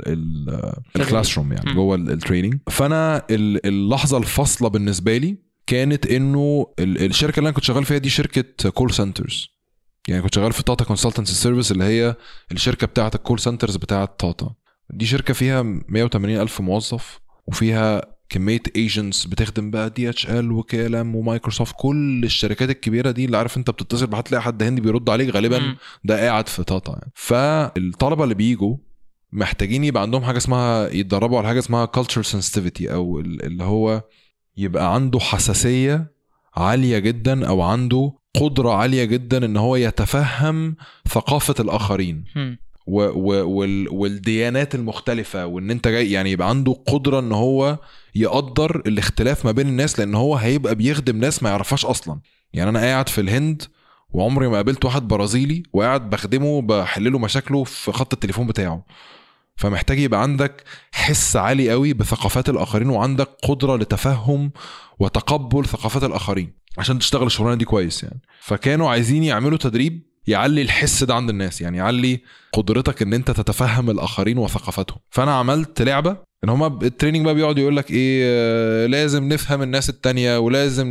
الكلاس روم يعني جوه التريننج. فأنا اللحظة الفاصلة بالنسبة لي كانت إنه الشركة اللي أنا كنت شغال فيها دي شركة كول سنترز يعني كنت شغال في تاتا كونسلتنسي سيرفيس اللي هي الشركة بتاعة الكول سنترز بتاعة تاتا. دي شركة فيها مية وتمانين ألف موظف وفيها كمية ايجنتس بتخدم بقى دي اتش ال وكيلام ومايكروسوفت كل الشركات الكبيرة دي اللي عارف انت بتتصل هتلاقي حد هندي بيرد عليك غالبا م. ده قاعد في تاتا يعني. فالطلبة اللي بيجوا محتاجين يبقى عندهم حاجة اسمها يتدربوا على حاجة اسمها cultural sensitivity او اللي هو يبقى عنده حساسية عالية جدا او عنده قدرة عالية جدا ان هو يتفهم ثقافة الاخرين م. و و وال والديانات المختلفة وان انت جاي يعني يبقى عنده قدرة ان هو يقدر الاختلاف ما بين الناس لان هو هيبقى بيخدم ناس ما يعرفهاش اصلا. يعني انا قاعد في الهند وعمري ما قابلت واحد برازيلي وقاعد بخدمه بحلله مشاكله في خط التليفون بتاعه. فمحتاج يبقى عندك حس عالي قوي بثقافات الاخرين وعندك قدرة لتفهم وتقبل ثقافات الاخرين عشان تشتغل الشغلانة دي كويس يعني. فكانوا عايزين يعملوا تدريب يعلي الحس ده عند الناس يعني يعلي قدرتك ان انت تتفهم الاخرين وثقافتهم. فانا عملت لعبة ان هما التريننج بقى بيقعد يقول لك ايه لازم نفهم الناس التانية ولازم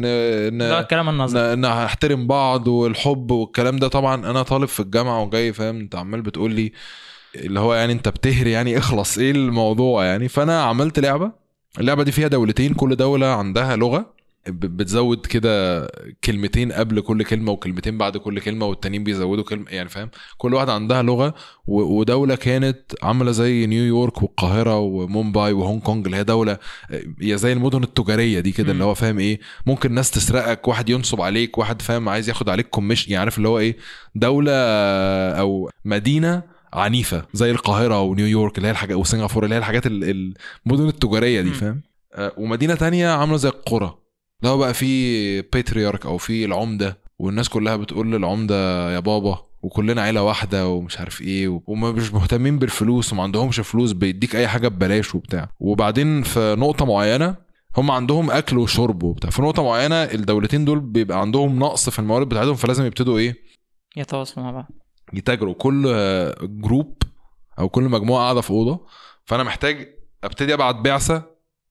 ن... نحترم بعض والحب والكلام ده. طبعا انا طالب في الجامعة وجاي فاهم انت عمال بتقول لي اللي هو يعني انت بتهري يعني اخلص ايه الموضوع يعني. فانا عملت لعبة اللعبة دي فيها دولتين كل دولة عندها لغة بتزود كده كلمتين قبل كل كلمة وكلمتين بعد كل كلمة والتانيين بيزودوا كلمة يعني فاهم. كل واحد عندها لغة ودولة كانت عاملة زي نيويورك والقاهرة ومومباي وهونج كونج اللي هي دولة هي زي المدن التجارية دي كده اللي هو فاهم ايه ممكن ناس تسرقك واحد ينصب عليك واحد فاهم عايز ياخد عليك كوميشن يعني عارف اللي هو ايه دولة او مدينة عنيفة زي القاهرة ونيويورك اللي هي الحاجات وسنغافورة اللي هي الحاجات المدن التجارية دي فاهم. ومدينة تانية عاملة زي القرى لو بقى في باتريارك او في العمدة والناس كلها بتقول للعمدة يا بابا وكلنا عيلة واحدة ومش عارف ايه وما مش مهتمين بالفلوس وما عندهمش فلوس بيديك اي حاجة ببلاش وبتاع. وبعدين في نقطة معينة هم عندهم اكل وشرب وبتاع. في نقطة معينة الدولتين دول بيبقى عندهم نقص في الموارد بتاعتهم فلازم يبتدوا ايه
يتواصلوا مع بعض
يتاجروا كل جروب او كل مجموعة قاعدة في أوضة. فانا محتاج ابتدي ابعت بعثة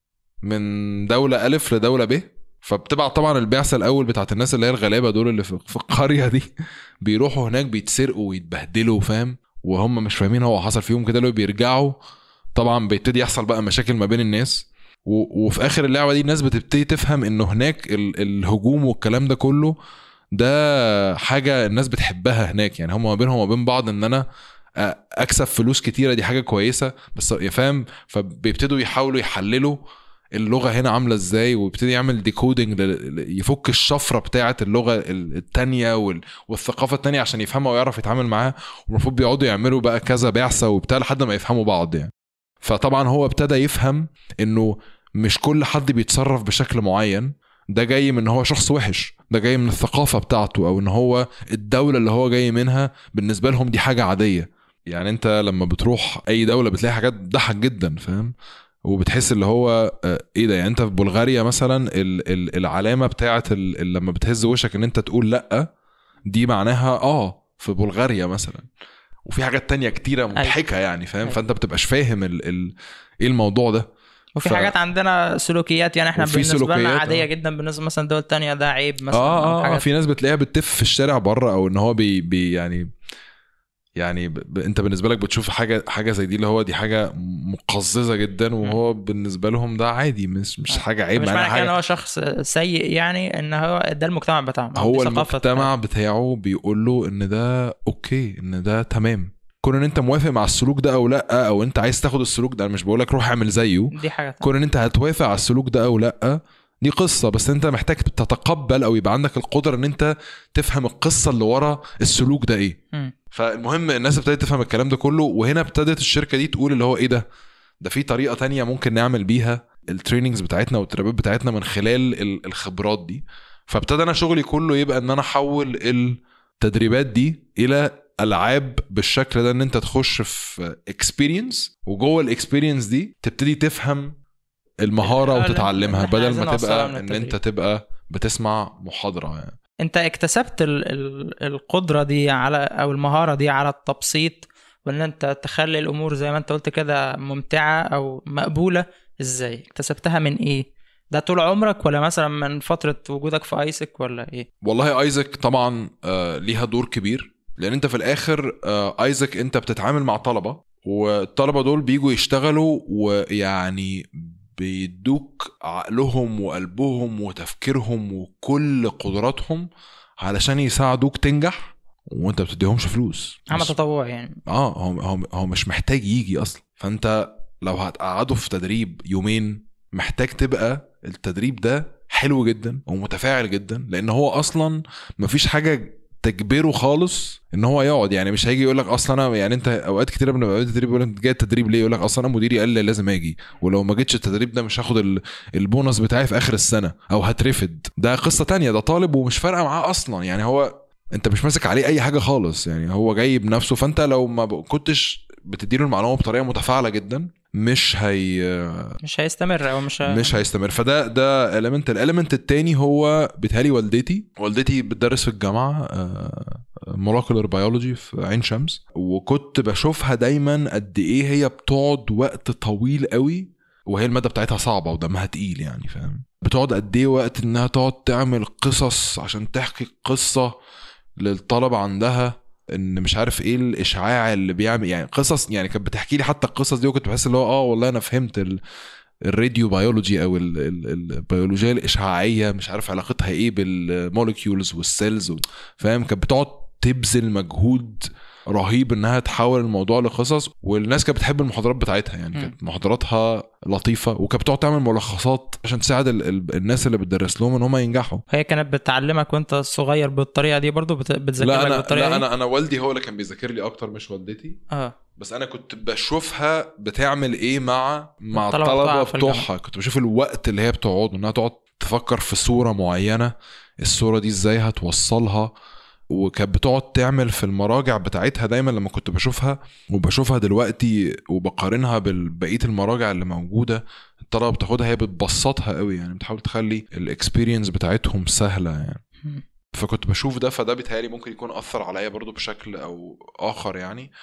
من دولة ألف لدولة ب. فبتبعت طبعا البعثة الأول بتاعت الناس اللي هي الغلابة دول اللي في القرية دي بيروحوا هناك بيتسرقوا ويتبهدلوا فاهم وهم مش فاهمين هو حصل فيهم كده. لو بيرجعوا طبعا بيبتدي يحصل بقى مشاكل ما بين الناس وفي آخر اللعبة دي الناس بتبتدي تفهم إنه هناك الهجوم والكلام ده كله ده حاجة الناس بتحبها هناك يعني هم ما بينهم وما بين بعض إن أنا أكسب فلوس كتيرة دي حاجة كويسة بس يفهم. فبيبتدوا يحاولوا يحللوا اللغه هنا عامله ازاي، ويبتدي يعمل ديكودنج يفك الشفره بتاعه اللغه التانية والثقافه التانية عشان يفهمها ويعرف يتعامل معاها. والمفروض بيقعدوا يعملوا بقى كذا بعثه وبتاع لحد ما يفهموا بعض يعني. فطبعا هو ابتدى يفهم انه مش كل حد بيتصرف بشكل معين ده جاي من هو شخص وحش، ده جاي من الثقافه بتاعته، او ان هو الدوله اللي هو جاي منها بالنسبه لهم دي حاجه عاديه. يعني انت لما بتروح اي دوله بتلاقي حاجات ضحك جدا فاهم، وبتحس اللي هو ايه ده. يعني انت في بلغاريا مثلا العلامه بتاعه لما بتهز وشك ان انت تقول لا دي معناها اه في بلغاريا مثلا. وفي حاجات تانية كتيره مضحكه يعني فاهم. فانت بتبقاش فاهم ال ال ايه الموضوع ده.
وفي ف... حاجات عندنا سلوكيات يعني احنا بالنسبه لنا عاديه آه. جدا، بالنسبه مثلا دول تانية ده عيب مثلا.
اه اه في ناس بتلاقيها بتف في الشارع بره، او ان هو بي, بي يعني يعني ب... انت بالنسبه لك بتشوف حاجه حاجه زي دي اللي هو دي حاجه مقززه جدا، وهو م. بالنسبه لهم ده عادي، مش مش حاجه عيب.
مش معنى حاجة... كده هو شخص سيء يعني، ان هو ده المجتمع بتاعه،
هو المجتمع بتاعه بيقول له ان ده اوكي، ان ده تمام. كون ان انت موافق مع السلوك ده او لا، او انت عايز تاخد السلوك ده، انا مش بقولك روح اعمل زيه،
دي حاجه.
كون ان انت هتوافق على السلوك ده او لا دي قصه، بس انت محتاج تتقبل او يبقى عندك القدره ان انت تفهم القصه اللي ورا السلوك ده ايه. م. فالمهم الناس ابتدت تفهم الكلام ده كله، وهنا ابتدت الشركه دي تقول اللي هو ايه ده ده في طريقه تانية ممكن نعمل بيها التريننجز بتاعتنا والتدريبات بتاعتنا من خلال الخبرات دي. فابتدى انا شغلي كله يبقى ان انا احول التدريبات دي الى العاب بالشكل ده، ان انت تخش في اكسبيرينس، وجوه الاكسبيرينس دي تبتدي تفهم المهاره وتتعلمها، بدل ما تبقى ان انت تبقى بتسمع محاضره يعني.
انت اكتسبت ال ال القدره دي على او المهاره دي على التبسيط، وان انت تخلي الامور زي ما انت قلت كده ممتعه او مقبوله. ازاي اكتسبتها؟ من ايه ده؟ طول عمرك ولا مثلا من فتره وجودك في ايزك ولا ايه؟
والله ايزك طبعا آه ليها دور كبير، لان انت في الاخر آه ايزك انت بتتعامل مع طلبه، والطلبه دول بيجوا يشتغلوا ويعني بيدوك عقلهم وقلبهم وتفكيرهم وكل قدراتهم علشان يساعدوك تنجح، وانت بتديهمش فلوس.
عمل تطوع يعني.
اه هو هو مش محتاج يجي اصلا. فانت لو هتقعده في تدريب يومين محتاج تبقى التدريب ده حلو جدا ومتفاعل جدا، لان هو اصلا مفيش حاجه تجبره خالص ان هو يقعد. يعني مش هيجي يقول لك اصلا انا يعني انت اوقات كتير بنبقى اوقات تدريب يقول لك جاي التدريب ليه، يقول لك اصلا انا مديري قال لي لازم اجي، ولو ما جيتش التدريب ده مش هاخد البونص بتاعي في اخر السنه او هترفد. ده قصه تانية، ده طالب ومش فارقه معاه اصلا. يعني هو انت مش ماسك عليه اي حاجه خالص، يعني هو جاي بنفسه. فانت لو ما كنتش بتديله المعلومه بطريقه متفاعله جدا مش هي
مش هيستمر او مش
ه... مش هيستمر. فده ده element. الاليمنت التاني هو بيتهيألي والدتي والدتي بتدرس في الجامعه molecular biology في عين شمس، وكنت بشوفها دايما قد ايه هي بتقعد وقت طويل قوي، وهي الماده بتاعتها صعبه ودمها تقيل يعني فاهم. بتقعد قد ايه وقت انها تقعد تعمل قصص عشان تحكي قصه للطلبه عندها، ان مش عارف ايه الاشعاع اللي بيعمل يعني قصص. يعني كانت بتحكي لي حتى القصص دي، وكنت بحس اللي هو اه والله انا فهمت ال الراديو بيولوجي او البيولوجيا الاشعاعيه مش عارف علاقتها ايه بالموليكيولز والسيلز فاهم. كانت بتقعد تبذل مجهود رهيب انها تحول الموضوع لقصص، والناس كانت بتحب المحاضرات بتاعتها يعني. كانت محاضراتها لطيفه، وكانت بتقعد تعمل ملخصات عشان تساعد ال ال الناس اللي بتدرس لهم ان هم ينجحوا.
هي كانت بتعلمك وانت صغير بالطريقه دي برضو؟ بتذاكر لك بالطريقه
لا
دي؟
انا انا والدي هو اللي كان بيذاكر لي اكتر مش والدتي.
اه
بس انا كنت بشوفها بتعمل ايه مع مع الطلبه بتوعها. كنت بشوف الوقت اللي هي بتقعد انها تقعد تفكر في صوره معينه، الصوره دي ازاي هتوصلها، وكانت بتقعد تعمل في المراجع بتاعتها دايما. لما كنت بشوفها وبشوفها دلوقتي وبقارنها بالبقيه المراجع اللي موجوده الطلبه بتاخدها، هي بتبسطها قوي يعني، بتحاول تخلي الاكسبيرينس بتاعتهم سهله يعني. فكنت بشوف ده، فده بيتهيألي ممكن يكون اثر عليا برضو بشكل او اخر يعني.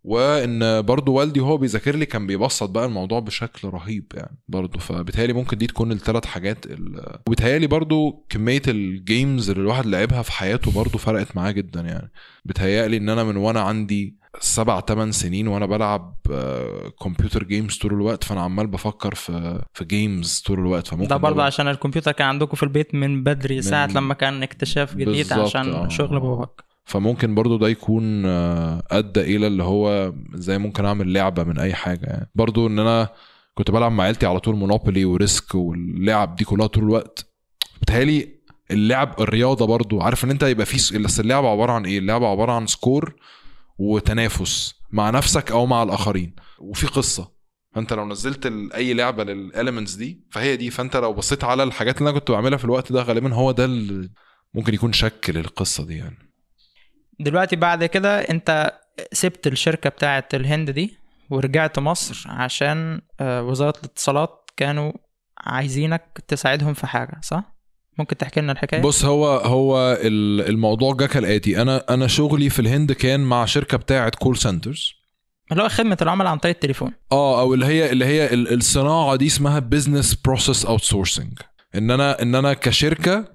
وان برضو والدي هو بيذاكر لي كان بيبسط بقى الموضوع بشكل رهيب يعني برضو. فبالتالي ممكن دي تكون الثلاث حاجات. وبالتالي برضو كمية الجيمز اللي الواحد لعبها في حياته برضو فرقت معاه جدا يعني. بتهيألي ان انا من وانا عندي سبع تمن سنين وانا بلعب كمبيوتر جيمز طول الوقت، فانا عمال بفكر في في جيمز طول الوقت. فممكن
ده برضو عشان الكمبيوتر كان عندكم في البيت من بدري، من ساعة لما كان اكتشاف جديد عشان آه. شغل باباك.
فممكن برضو ده يكون أدى إلى اللي هو زي ممكن أعمل لعبة من أي حاجة يعني. برضو إن أنا كنت بلعب مع عيلتي على طول مونوبولي وريسك واللعب دي كلها طول الوقت. بتهيالي اللعب الرياضه برضو، عارف ان انت يبقى فيه اللعبه عباره عن ايه؟ اللعبه عباره عن سكور وتنافس مع نفسك او مع الاخرين وفي قصه. فانت لو نزلت اي لعبه للاليمنتس دي فهي دي. فانت لو بصيت على الحاجات اللي انا كنت بعملها في الوقت ده غالبا هو ده اللي ممكن يكون شكل القصه دي يعني.
دلوقتي بعد كده انت سبت الشركه بتاعه الهند دي ورجعت مصر عشان وزاره الاتصالات كانوا عايزينك تساعدهم في حاجه، صح؟ ممكن تحكي لنا الحكايه؟
بص هو هو الموضوع جه كالاتي. انا انا شغلي في الهند كان مع شركه بتاعه كول سنترز،
اللي هو خدمه العملاء عن طريق التليفون.
اه او اللي هي اللي هي الصناعه دي اسمها بزنس بروسيس اوتسورسنج. ان انا ان انا كشركه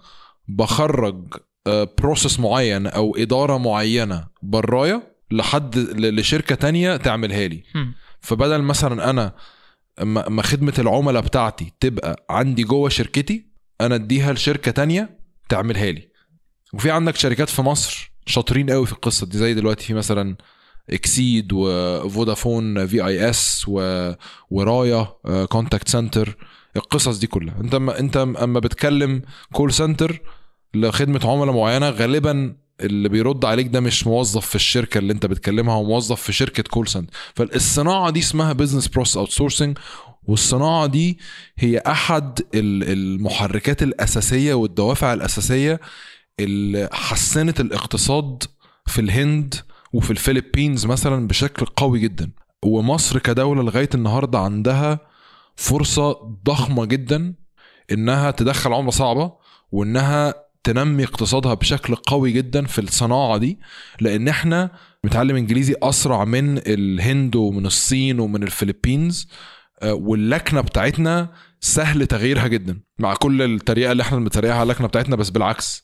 بخرج بروسيس معين او اداره معينه برايا لحد لشركه تانية تعملها لي.
م.
فبدل مثلا انا ما خدمه العملاء بتاعتي تبقى عندي جوه شركتي، انا اديها لشركه تانية تعملها لي. وفي عندك شركات في مصر شاطرين قوي في القصه دي، زي دلوقتي في مثلا اكسيد وفودافون في اي اس ورايا كونتاكت سنتر. القصص دي كلها انت انت اما بتكلم كول سنتر لخدمه عملاء معينه، غالبا اللي بيرد عليك ده مش موظف في الشركه اللي انت بتكلمها، هو موظف في شركه كول سنتر. فالصناعه دي اسمها بزنس بروسيس اوتسورسنج، والصناعه دي هي احد المحركات الاساسيه والدوافع الاساسيه اللي حسنت الاقتصاد في الهند وفي الفلبينز مثلا بشكل قوي جدا. ومصر كدولة لغاية النهاردة عندها فرصة ضخمة جدا انها تدخل عملة صعبة وانها تنمي اقتصادها بشكل قوي جدا في الصناعة دي، لان احنا بنتعلم انجليزي اسرع من الهند ومن الصين ومن الفلبينز، واللكنة بتاعتنا سهل تغييرها جدا مع كل الطريقة اللي احنا بنتريقها على اللكنة بتاعتنا، بس بالعكس.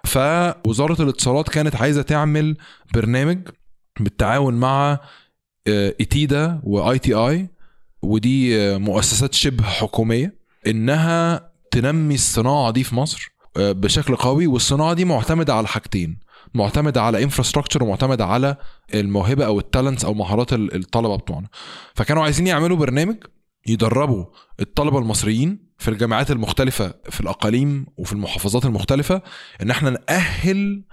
فوزارة الاتصالات كانت عايزة تعمل برنامج بالتعاون مع إتيدا واي تي اي، ودي مؤسسات شبه حكومية، انها تنمي الصناعة دي في مصر بشكل قوي. والصناعة دي معتمدة على حاجتين، معتمدة على انفراستراكشر ومعتمدة على الموهبة او التالنتس او مهارات الطلبة بتوعنا. فكانوا عايزين يعملوا برنامج يدربوا الطلبة المصريين في الجامعات المختلفة في الأقاليم وفي المحافظات المختلفة، ان احنا نأهل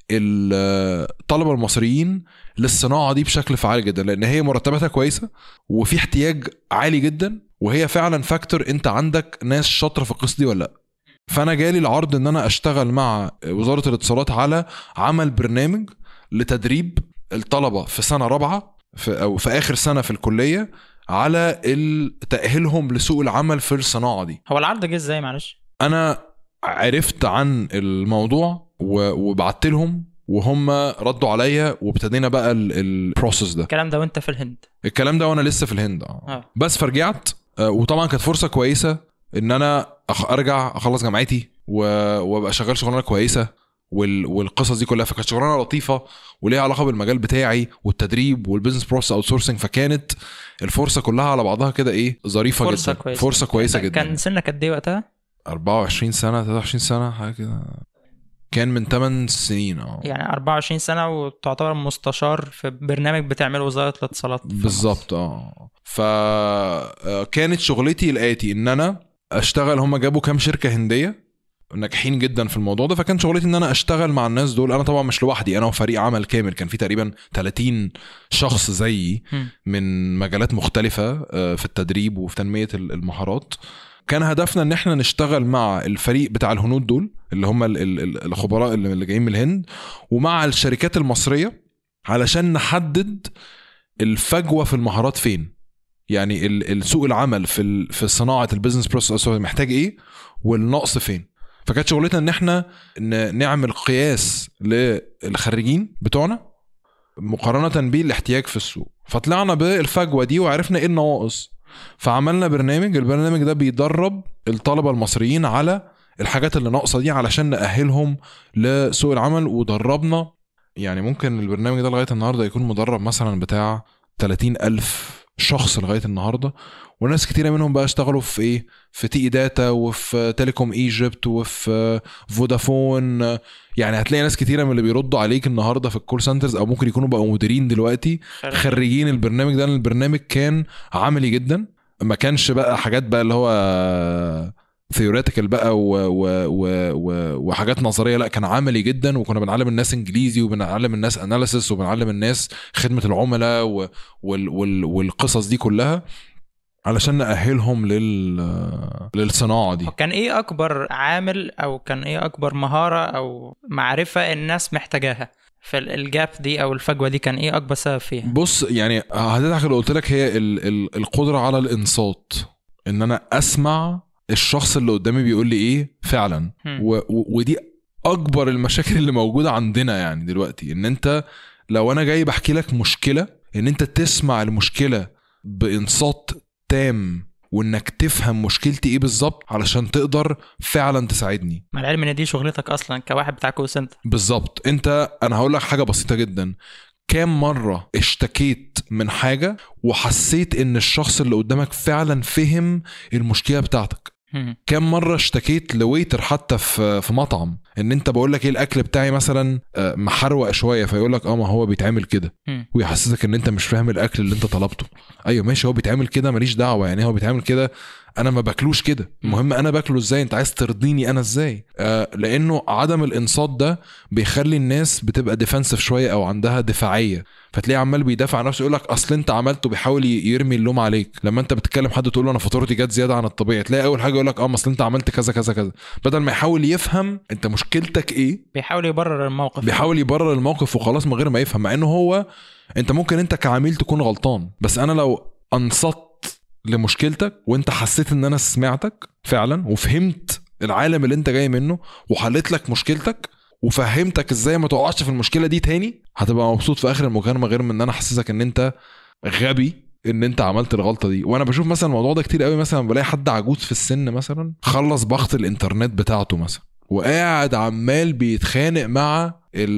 الطلبة المصريين للصناعة دي بشكل فعال جدا، لان هي مرتباتها كويسة وفي احتياج عالي جدا، وهي فعلا فاكتور انت عندك ناس شاطرة في القصة دي ولا لا. فانا جالي العرض ان انا اشتغل مع وزارة الاتصالات على عمل برنامج لتدريب الطلبة في سنة رابعة في او في اخر سنة في الكلية على تأهيلهم لسوق العمل في الصناعة دي.
هو العرض جه ازاي معلش؟
انا عرفت عن الموضوع وبعت لهم وهم ردوا عليا وابتدينا بقى البروسيس ده.
الكلام ده وانت في الهند؟
الكلام ده وانا لسه في الهند اه آه. بس فرجعت، وطبعا كانت فرصة كويسة ان انا ارجع اخلص جامعتي وابقى شغال شغلانة كويسة والقصص دي كلها. فكانت شغلانه لطيفه وليها علاقه بالمجال بتاعي والتدريب والبيزنس بروسس اوتسورسنج. فكانت الفرصه كلها على بعضها كده ايه ظريفه
فرصة
جدا
كويسة.
فرصه كويسه جدا.
كان سنك قد ايه وقتها؟
أربعة وعشرين سنه ثلاثة وعشرين سنه حاجه كده، كان من ثمانية سنين اه
يعني أربعة وعشرين سنه وتعتبر مستشار في برنامج بتعمله وزاره الاتصالات
بالظبط اه. فكانت شغلتي الاتي ان انا اشتغل، هم جابوا كام شركه هنديه ناجحين جدا في الموضوع ده، فكان شغلتي ان انا اشتغل مع الناس دول. انا طبعا مش لوحدي، انا وفريق عمل كامل، كان في تقريبا ثلاثين شخص زيي من مجالات مختلفة في التدريب وفي تنمية المهارات. كان هدفنا ان احنا نشتغل مع الفريق بتاع الهنود دول اللي هم الخبراء اللي جايين من الهند ومع الشركات المصرية علشان نحدد الفجوة في المهارات فين، يعني السوق العمل في في صناعة البيزنس بروسس محتاج ايه والنقص فين. فكانت شغلتنا ان احنا نعمل قياس للخريجين بتوعنا مقارنة بالاحتياج في السوق. فطلعنا بالفجوة دي وعرفنا ايه النواقص، فعملنا برنامج. البرنامج ده بيدرب الطلبة المصريين على الحاجات اللي ناقصة دي علشان نأهلهم لسوق العمل. ودربنا يعني ممكن البرنامج ده لغاية النهاردة يكون مدرب مثلا بتاع ثلاثين ألف شخص لغاية النهاردة، وناس كتيرة منهم بقى اشتغلوا في ايه في تي داتا وفي تيليكوم ايجيبت وفي فودافون. يعني هتلاقي ناس كتيرة من اللي بيردوا عليك النهاردة في الكول سنترز او ممكن يكونوا بقوا مديرين دلوقتي خريجين البرنامج ده. البرنامج كان عملي جدا، ما كانش بقى حاجات بقى اللي هو ثيوريتيكال بقى و... و... و... و... وحاجات نظريه، لا كان عملي جدا. وكنا بنعلم الناس انجليزي وبنعلم الناس اناليسيس وبنعلم الناس خدمه العملاء و... وال... وال... والقصص دي كلها علشان نأهلهم لل... للصناعه دي.
كان ايه اكبر عامل او كان ايه اكبر مهاره او معرفه الناس محتاجاها في الجاب دي او الفجوه دي؟ كان ايه اكبر سبب فيها؟
بص يعني هتضحك اللي قلت لك، هي ال... ال... القدره على الانصات، ان انا اسمع الشخص اللي قدامي بيقول لي ايه فعلا. و... و... ودي اكبر المشاكل اللي موجوده عندنا يعني دلوقتي، ان انت لو انا جاي بحكي لك مشكله، ان انت تسمع المشكله بانصات تام، وانك تفهم مشكلتي ايه بالظبط علشان تقدر فعلا تساعدني.
مع العلم ان دي شغلتك اصلا كواحد بتاع كول سنتر.
بالظبط. انت انا هقول لك حاجه بسيطه جدا، كام مرة اشتكيت من حاجة وحسيت ان الشخص اللي قدامك فعلا فهم المشكلة بتاعتك؟ كام مرة اشتكيت لويتر حتى في في مطعم، ان انت بقولك ايه الاكل بتاعي مثلا محروق شوية، فيقولك اه ما هو بيتعمل كده، ويحسسك ان انت مش فاهم الاكل اللي انت طلبته. ايوه ماشي، هو بيتعمل كده ماليش دعوة، يعني هو بيتعمل كده انا ما باكلوش كده، المهم انا باكله ازاي، انت عايز ترضيني انا ازاي؟ آه لانه عدم الانصات ده بيخلي الناس بتبقى ديفنسيف شويه او عندها دفاعيه، فتلاقيه عمال بيدافع عن نفسه، يقولك اصل انت عملته، بيحاول يرمي اللوم عليك. لما انت بتتكلم حد تقول له انا فاتورتي جت زياده عن الطبيعي، تلاقي اول حاجه يقولك اه اصل انت عملت كذا كذا كذا، بدل ما يحاول يفهم انت مشكلتك ايه،
بيحاول يبرر الموقف
بيحاول يبرر الموقف وخلاص من غير ما يفهم. مع انه هو انت ممكن انت كعميل تكون غلطان، بس انا لو انصت لمشكلتك وانت حسيت ان انا سمعتك فعلا وفهمت العالم اللي انت جاي منه وحلت لك مشكلتك وفهمتك ازاي ما تقعش في المشكلة دي تاني، هتبقى مبسوط في اخر المكالمة، غير من ان انا حسسك ان انت غبي ان انت عملت الغلطة دي. وانا بشوف مثلا الموضوع ده كتير قوي، مثلا بلاقي حد عجوز في السن مثلا خلص ضغط الانترنت بتاعته مثلا وقاعد عمال بيتخانق مع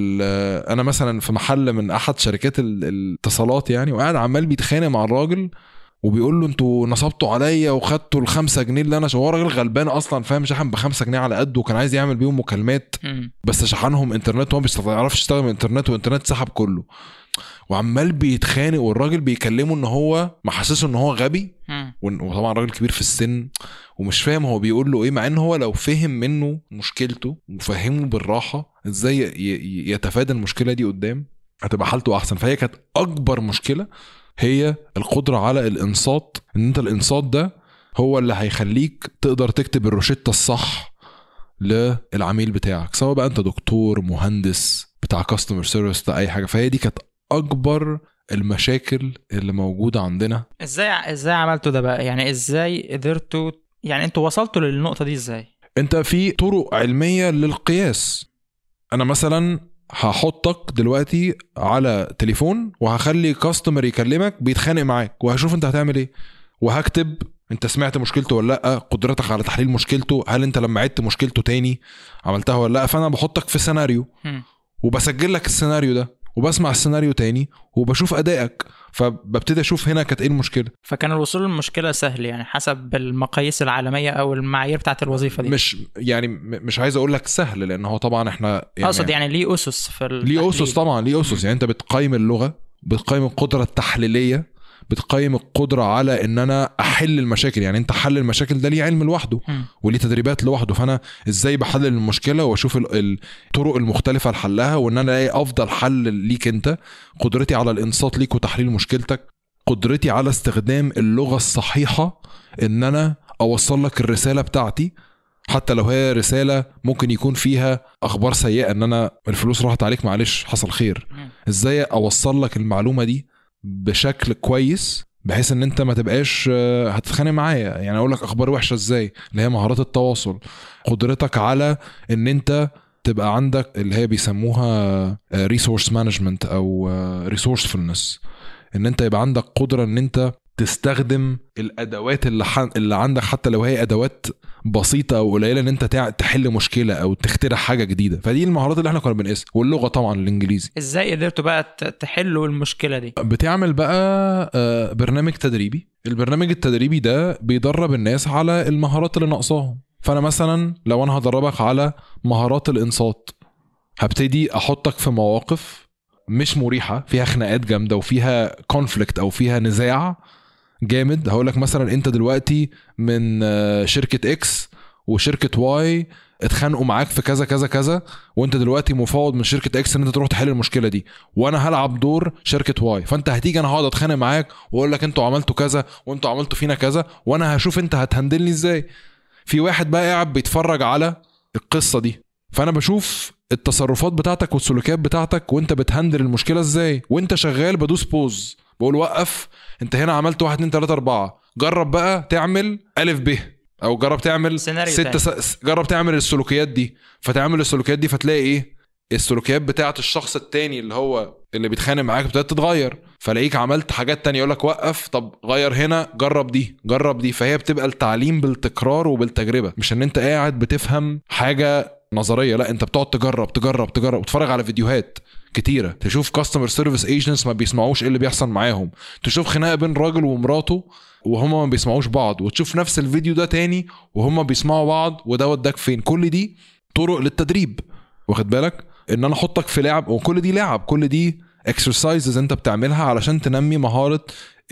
انا مثلا في محل من احد شركات الاتصالات يعني، وقاعد عمال بيتخانق مع الراجل وبيقول له انتوا نصبتوا عليا وخدتوا الخمسة جنيه اللي انا شو. راجل غلبان اصلا فاهم، شحن بخمسة جنيه على قده وكان عايز يعمل بيهم مكالمات بس شحنهم انترنت وما بيعرفش يستخدم انترنت والانترنت سحب كله، وعمال بيتخانق والراجل بيكلمه ان هو محسسه ان هو غبي، وطبعا راجل كبير في السن ومش فاهم هو بيقول له ايه، مع ان هو لو فهم منه مشكلته وفهمه بالراحة ازاي يتفادى المشكلة دي قدام هتبقى حالته احسن. فهي كانت اكبر مشكلة هي القدرة على الانصات، ان انت الانصات ده هو اللي هيخليك تقدر تكتب الروشتة الصح للعميل بتاعك، سواء بقى انت دكتور مهندس بتاع كاستمر سيرفيس اي حاجة. فهي دي كانت اكبر المشاكل اللي موجودة عندنا.
ازاي ازاي عملتوا ده بقى؟ يعني ازاي قدرتوا، يعني انتوا وصلتوا للنقطة دي ازاي؟
انت في طرق علمية للقياس. انا مثلا هحطك دلوقتي على تليفون وهخلي كاستمر يكلمك بيتخانق معاك وهشوف انت هتعمل ايه، وهكتب انت سمعت مشكلته ولا لا، قدرتك على تحليل مشكلته، هل انت لما عدت مشكلته تاني عملتها ولا لا. فانا بحطك في سيناريو وبسجل لك السيناريو ده وبسمع السيناريو تاني وبشوف ادائك، فببتدي اشوف هنا كانت ايه المشكله.
فكان الوصول للمشكله سهل يعني حسب المقاييس العالميه او المعايير بتاعه الوظيفه دي؟
مش يعني مش عايز اقول لك سهل، لان هو طبعا احنا يعني
اقصد يعني ليه اسس في
ليه اسس طبعا ليه اسس يعني انت بتقيم اللغه، بتقيم القدره التحليليه، بتقيم القدره على ان انا احل المشاكل. يعني انت حل المشاكل ده ليه علم لوحده وليه تدريبات لوحده، فانا ازاي بحلل المشكله واشوف الطرق المختلفه لحلها وان انا الاقي افضل حل ليك انت، قدرتي على الانصات ليك وتحليل مشكلتك، قدرتي على استخدام اللغه الصحيحه ان انا اوصل لك الرساله بتاعتي حتى لو هي رساله ممكن يكون فيها اخبار سيئه، ان انا الفلوس راحت عليك معلش حصل خير، ازاي اوصل لك المعلومه دي بشكل كويس بحيث ان انت ما تبقاش هتتخانق معايا. يعني اقول لك اخبار وحشه ازاي، اللي هي مهارات التواصل، قدرتك على ان انت تبقى عندك اللي هي بيسموها ريسورس مانجمنت او ريسورسفulness، ان انت يبقى عندك قدره ان انت تستخدم الادوات اللي, ح... اللي عندك حتى لو هي ادوات بسيطه او قليله ان انت تع... تحل مشكله او تخترع حاجه جديده. فدي المهارات اللي احنا كنا بنقيسها، واللغه طبعا الانجليزي.
ازاي قدرتوا بقى تحلوا المشكله دي؟
بتعمل بقى برنامج تدريبي، البرنامج التدريبي ده بيدرب الناس على المهارات اللي ناقصاهم. فانا مثلا لو انا هدربك على مهارات الانصات، هبتدي احطك في مواقف مش مريحه فيها خناقات جامده وفيها كونفليكت او فيها نزاع، جامد. هقولك مثلا انت دلوقتي من شركة اكس وشركة واي اتخانقوا معاك في كذا كذا كذا، وانت دلوقتي مفاوض من شركة اكس ان انت تروح تحل المشكلة دي، وانا هلعب دور شركة واي. فانت هتيجي انا هقعد اتخانق معاك واقول لك انتوا عملتوا كذا وانتوا عملتوا فينا كذا، وانا هشوف انت هتهندلني ازاي. في واحد بقى قاعد بيتفرج على القصة دي، فانا بشوف التصرفات بتاعتك والسلوكيات بتاعتك وانت بتهندل المشكلة ازاي، وانت شغال بدوس بوز بقول وقف، انت هنا عملت واحد اتنين تلاتة اربعة، جرب بقى تعمل الف ب، او جرب تعمل ستة س... جرب تعمل السلوكيات دي. فتعمل السلوكيات دي فتلاقي ايه السلوكيات بتاعت الشخص التاني اللي هو اللي بيتخانق معاك بتبتدي تتغير، فلاقيك عملت حاجات تانية يقولك وقف، طب غير هنا، جرب دي جرب دي. فهي بتبقى التعليم بالتكرار وبالتجربة، مش ان انت قاعد بتفهم حاجة نظرية، لا انت بتقعد تجرب تجرب تجرب وتتفرج على فيديوهات كتيرة، تشوف كاستمر سيرفيس ايجنتس ما بيسمعوش ايه اللي بيحصل معاهم، تشوف خناقة بين راجل ومراته وهما ما بيسمعوش بعض، وتشوف نفس الفيديو ده تاني وهما بيسمعوا بعض، وده وداك فين. كل دي طرق للتدريب، واخد بالك ان انا احطك في لعب، وكل دي لعب، كل دي اكسرسايزز انت بتعملها علشان تنمي مهارة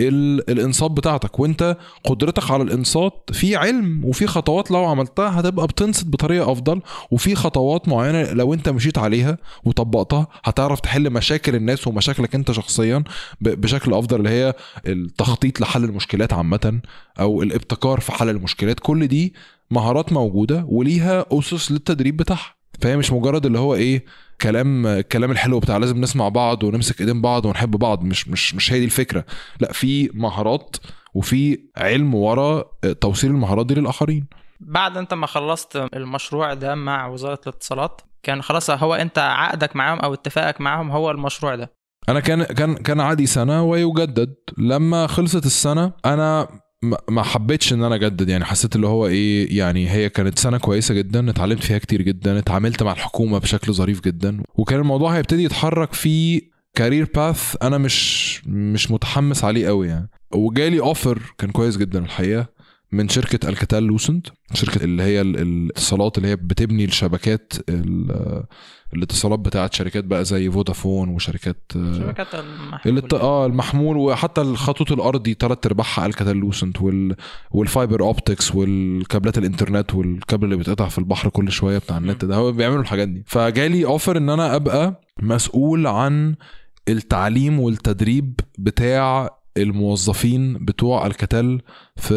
الانصات بتاعتك. وانت قدرتك على الانصات في علم، وفي خطوات لو عملتها هتبقى بتنصت بطريقة افضل، وفي خطوات معينة لو انت مشيت عليها وطبقتها هتعرف تحل مشاكل الناس ومشاكلك انت شخصيا بشكل افضل، اللي هي التخطيط لحل المشكلات عامة او الابتكار في حل المشكلات. كل دي مهارات موجودة وليها اسس للتدريب بتاعها، فهي مش مجرد اللي هو ايه كلام الكلام الحلو بتاع لازم نسمع بعض ونمسك ايدين بعض ونحب بعض. مش مش مش هي دي الفكرة، لا في مهارات وفي علم ورا توصيل المهارات دي للآخرين.
بعد انت ما خلصت المشروع ده مع وزارة الاتصالات، كان خلاص هو انت عقدك معاهم او اتفاقك معاهم هو المشروع ده؟
انا كان كان كان عادي سنة ويجدد. لما خلصت السنة انا ما حبيتش ان انا اجدد، يعني حسيت اللي هو ايه، يعني هي كانت سنة كويسة جدا، اتعلمت فيها كتير جدا، اتعاملت مع الحكومة بشكل ظريف جدا، وكان الموضوع هيبتدي يتحرك في كارير باث انا مش مش متحمس عليه قوي يعني. وجالي اوفر كان كويس جدا الحقيقة من شركة الكتال لوسنت، شركة اللي هي الاتصالات اللي هي بتبني الشبكات الاتصالات بتاعت شركات بقى زي فودافون وشركات
شبكات المحمول
اه المحمول، وحتى الخطوط الارضي ثلاث ارباعها الكتال لوسنت، وال والفايبر اوبتكس والكابلات الانترنت والكابل اللي بيتقطع في البحر كل شوية بتاع النت ده، هو بيعملوا الحاجات دي. فجالي اوفر ان انا ابقى مسؤول عن التعليم والتدريب بتاع الموظفين بتوع الكتل في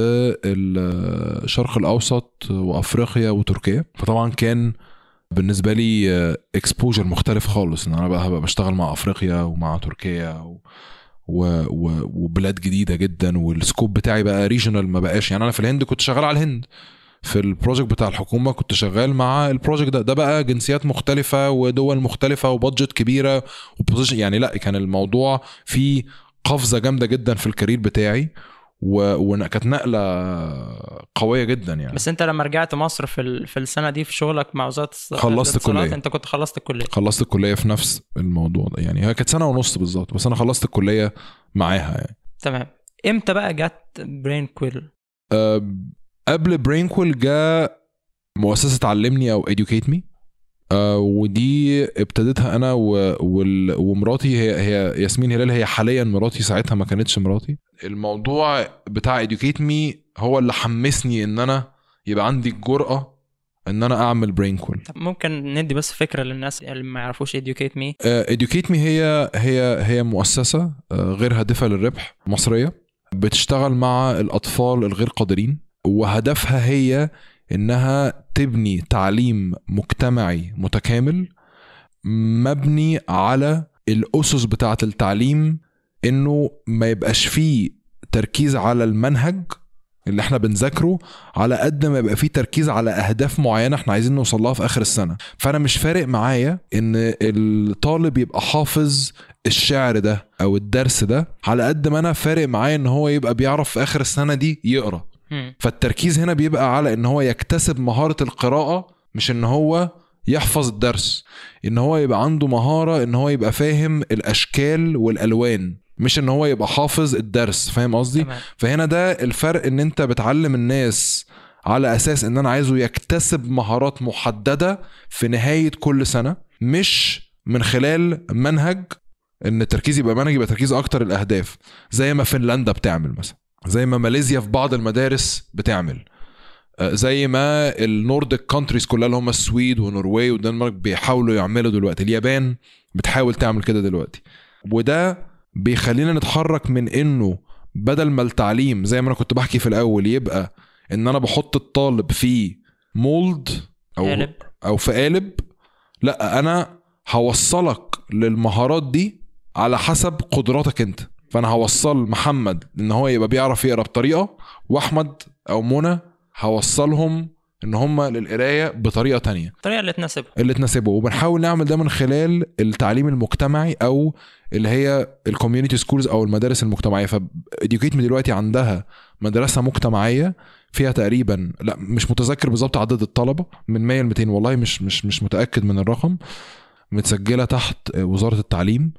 الشرق الأوسط وأفريقيا وتركيا. فطبعا كان بالنسبة لي اكسبوجر مختلف خالص، ان انا بقى هبقى بشتغل مع أفريقيا ومع تركيا و... و... و... وبلاد جديدة جدا، والسكوب بتاعي بقى ريجنال، ما بقاش يعني انا في الهند كنت شغال على الهند، في البروجكت بتاع الحكومة كنت شغال مع البروجكت ده ده بقى جنسيات مختلفة ودول مختلفة وبادجت كبيرة وبوزيشن، يعني لا كان الموضوع فيه قفزة جامدة جدا في الكارير بتاعي، وكانت نقلة قوية جدا يعني.
بس انت لما رجعت مصر في ال... في السنة دي في شغلك مع وزارة
خلصت الكلية،
انت كنت خلصت الكلية؟
خلصت الكلية في نفس الموضوع ده، يعني هي كانت سنة ونص بالظبط، بس انا خلصت الكلية معاها يعني.
تمام. امتى بقى جت برين كويل؟
أه قبل برين كويل جاء مؤسسة علمني او educate me، أه ودي ابتديتها انا و... وال... ومراتي، هي هي ياسمين هلال، هي حاليا مراتي، ساعتها ما كانتش مراتي. الموضوع بتاع educate me هو اللي حمسني ان انا يبقى عندي الجرأة ان انا اعمل برين كويل.
ممكن ندي بس فكرة للناس اللي ما يعرفوش educate me؟
أه educate me هي هي هي مؤسسة غير هادفة للربح مصرية، بتشتغل مع الاطفال الغير قادرين، وهدفها هي انها تبني تعليم مجتمعي متكامل مبني على الاسس بتاعه التعليم، انه ما يبقاش فيه تركيز على المنهج اللي احنا بنذاكره على قد ما يبقى فيه تركيز على اهداف معينه احنا عايزين نوصل لها في اخر السنه. فانا مش فارق معايا ان الطالب يبقى حافظ الشعر ده او الدرس ده، على قد ما انا فارق معايا ان هو يبقى بيعرف في اخر السنه دي يقرا. فالتركيز هنا بيبقى على ان هو يكتسب مهارة القراءة، مش ان هو يحفظ الدرس، ان هو يبقى عنده مهارة ان هو يبقى فاهم الاشكال والالوان، مش ان هو يبقى حافظ الدرس. فاهم قصدي؟ فهنا ده الفرق، ان انت بتعلم الناس على اساس ان انا عايزه يكتسب مهارات محددة في نهاية كل سنة، مش من خلال منهج، ان التركيز يبقى منهج يبقى تركيز اكتر الاهداف، زي ما فنلندا بتعمل مثلا. زي ما ماليزيا في بعض المدارس بتعمل، زي ما النورديك كونتريز كلها اللي هم السويد ونروي والدنمارك بيحاولوا يعملوا دلوقتي. اليابان بتحاول تعمل كده دلوقتي. وده بيخلينا نتحرك من انه بدل ما التعليم زي ما انا كنت بحكي في الاول يبقى ان انا بحط الطالب في مولد او
قالب.
او في قالب، لا انا هوصلك للمهارات دي على حسب قدراتك انت. فانا هوصل محمد ان هو يبقى بيعرف يقرا بطريقه، واحمد او منى هوصلهم ان هم للقرايه بطريقه تانية،
الطريقه اللي تناسبه
اللي تناسبه. وبنحاول نعمل ده من خلال التعليم المجتمعي او اللي هي الكوميونيتي سكولز او المدارس المجتمعيه. فإديوكيت مي دلوقتي عندها مدرسه مجتمعيه فيها تقريبا، لا مش متذكر بالظبط عدد الطلبه، من مية ل ميتين والله، مش مش مش متاكد من الرقم، متسجله تحت وزاره التعليم.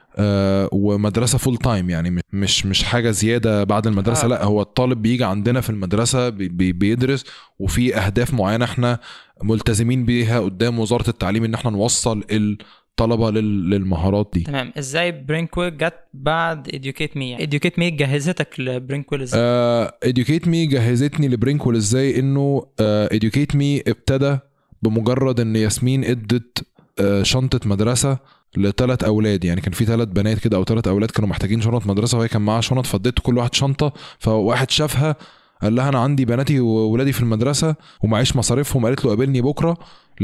آه ومدرسه فول تايم، يعني مش مش حاجه زياده بعد المدرسه. آه. لا هو الطالب بيجي عندنا في المدرسه بي بيدرس، وفي اهداف معينه احنا ملتزمين بيها قدام وزاره التعليم ان احنا نوصل الطلبه للمهارات دي.
تمام. ازاي برينكويل جت بعد إديوكيت مي؟ إديوكيت مي جهزتك لبرينكويل ازاي؟
آه إديوكيت مي جهزتني لبرينكويل ازاي؟ انه إديوكيت مي ابتدى بمجرد ان ياسمين ادت آه شنطه مدرسه لثلاث اولاد، يعني كان في ثلاث بنات كده او ثلاث اولاد كانوا محتاجين شنط مدرسه، وهي كان معاها شنط، فديت كل واحد شنطه. فواحد شافها قال لها انا عندي بناتي وولادي في المدرسه ومعيش مصاريفهم، قالت له قابلني بكره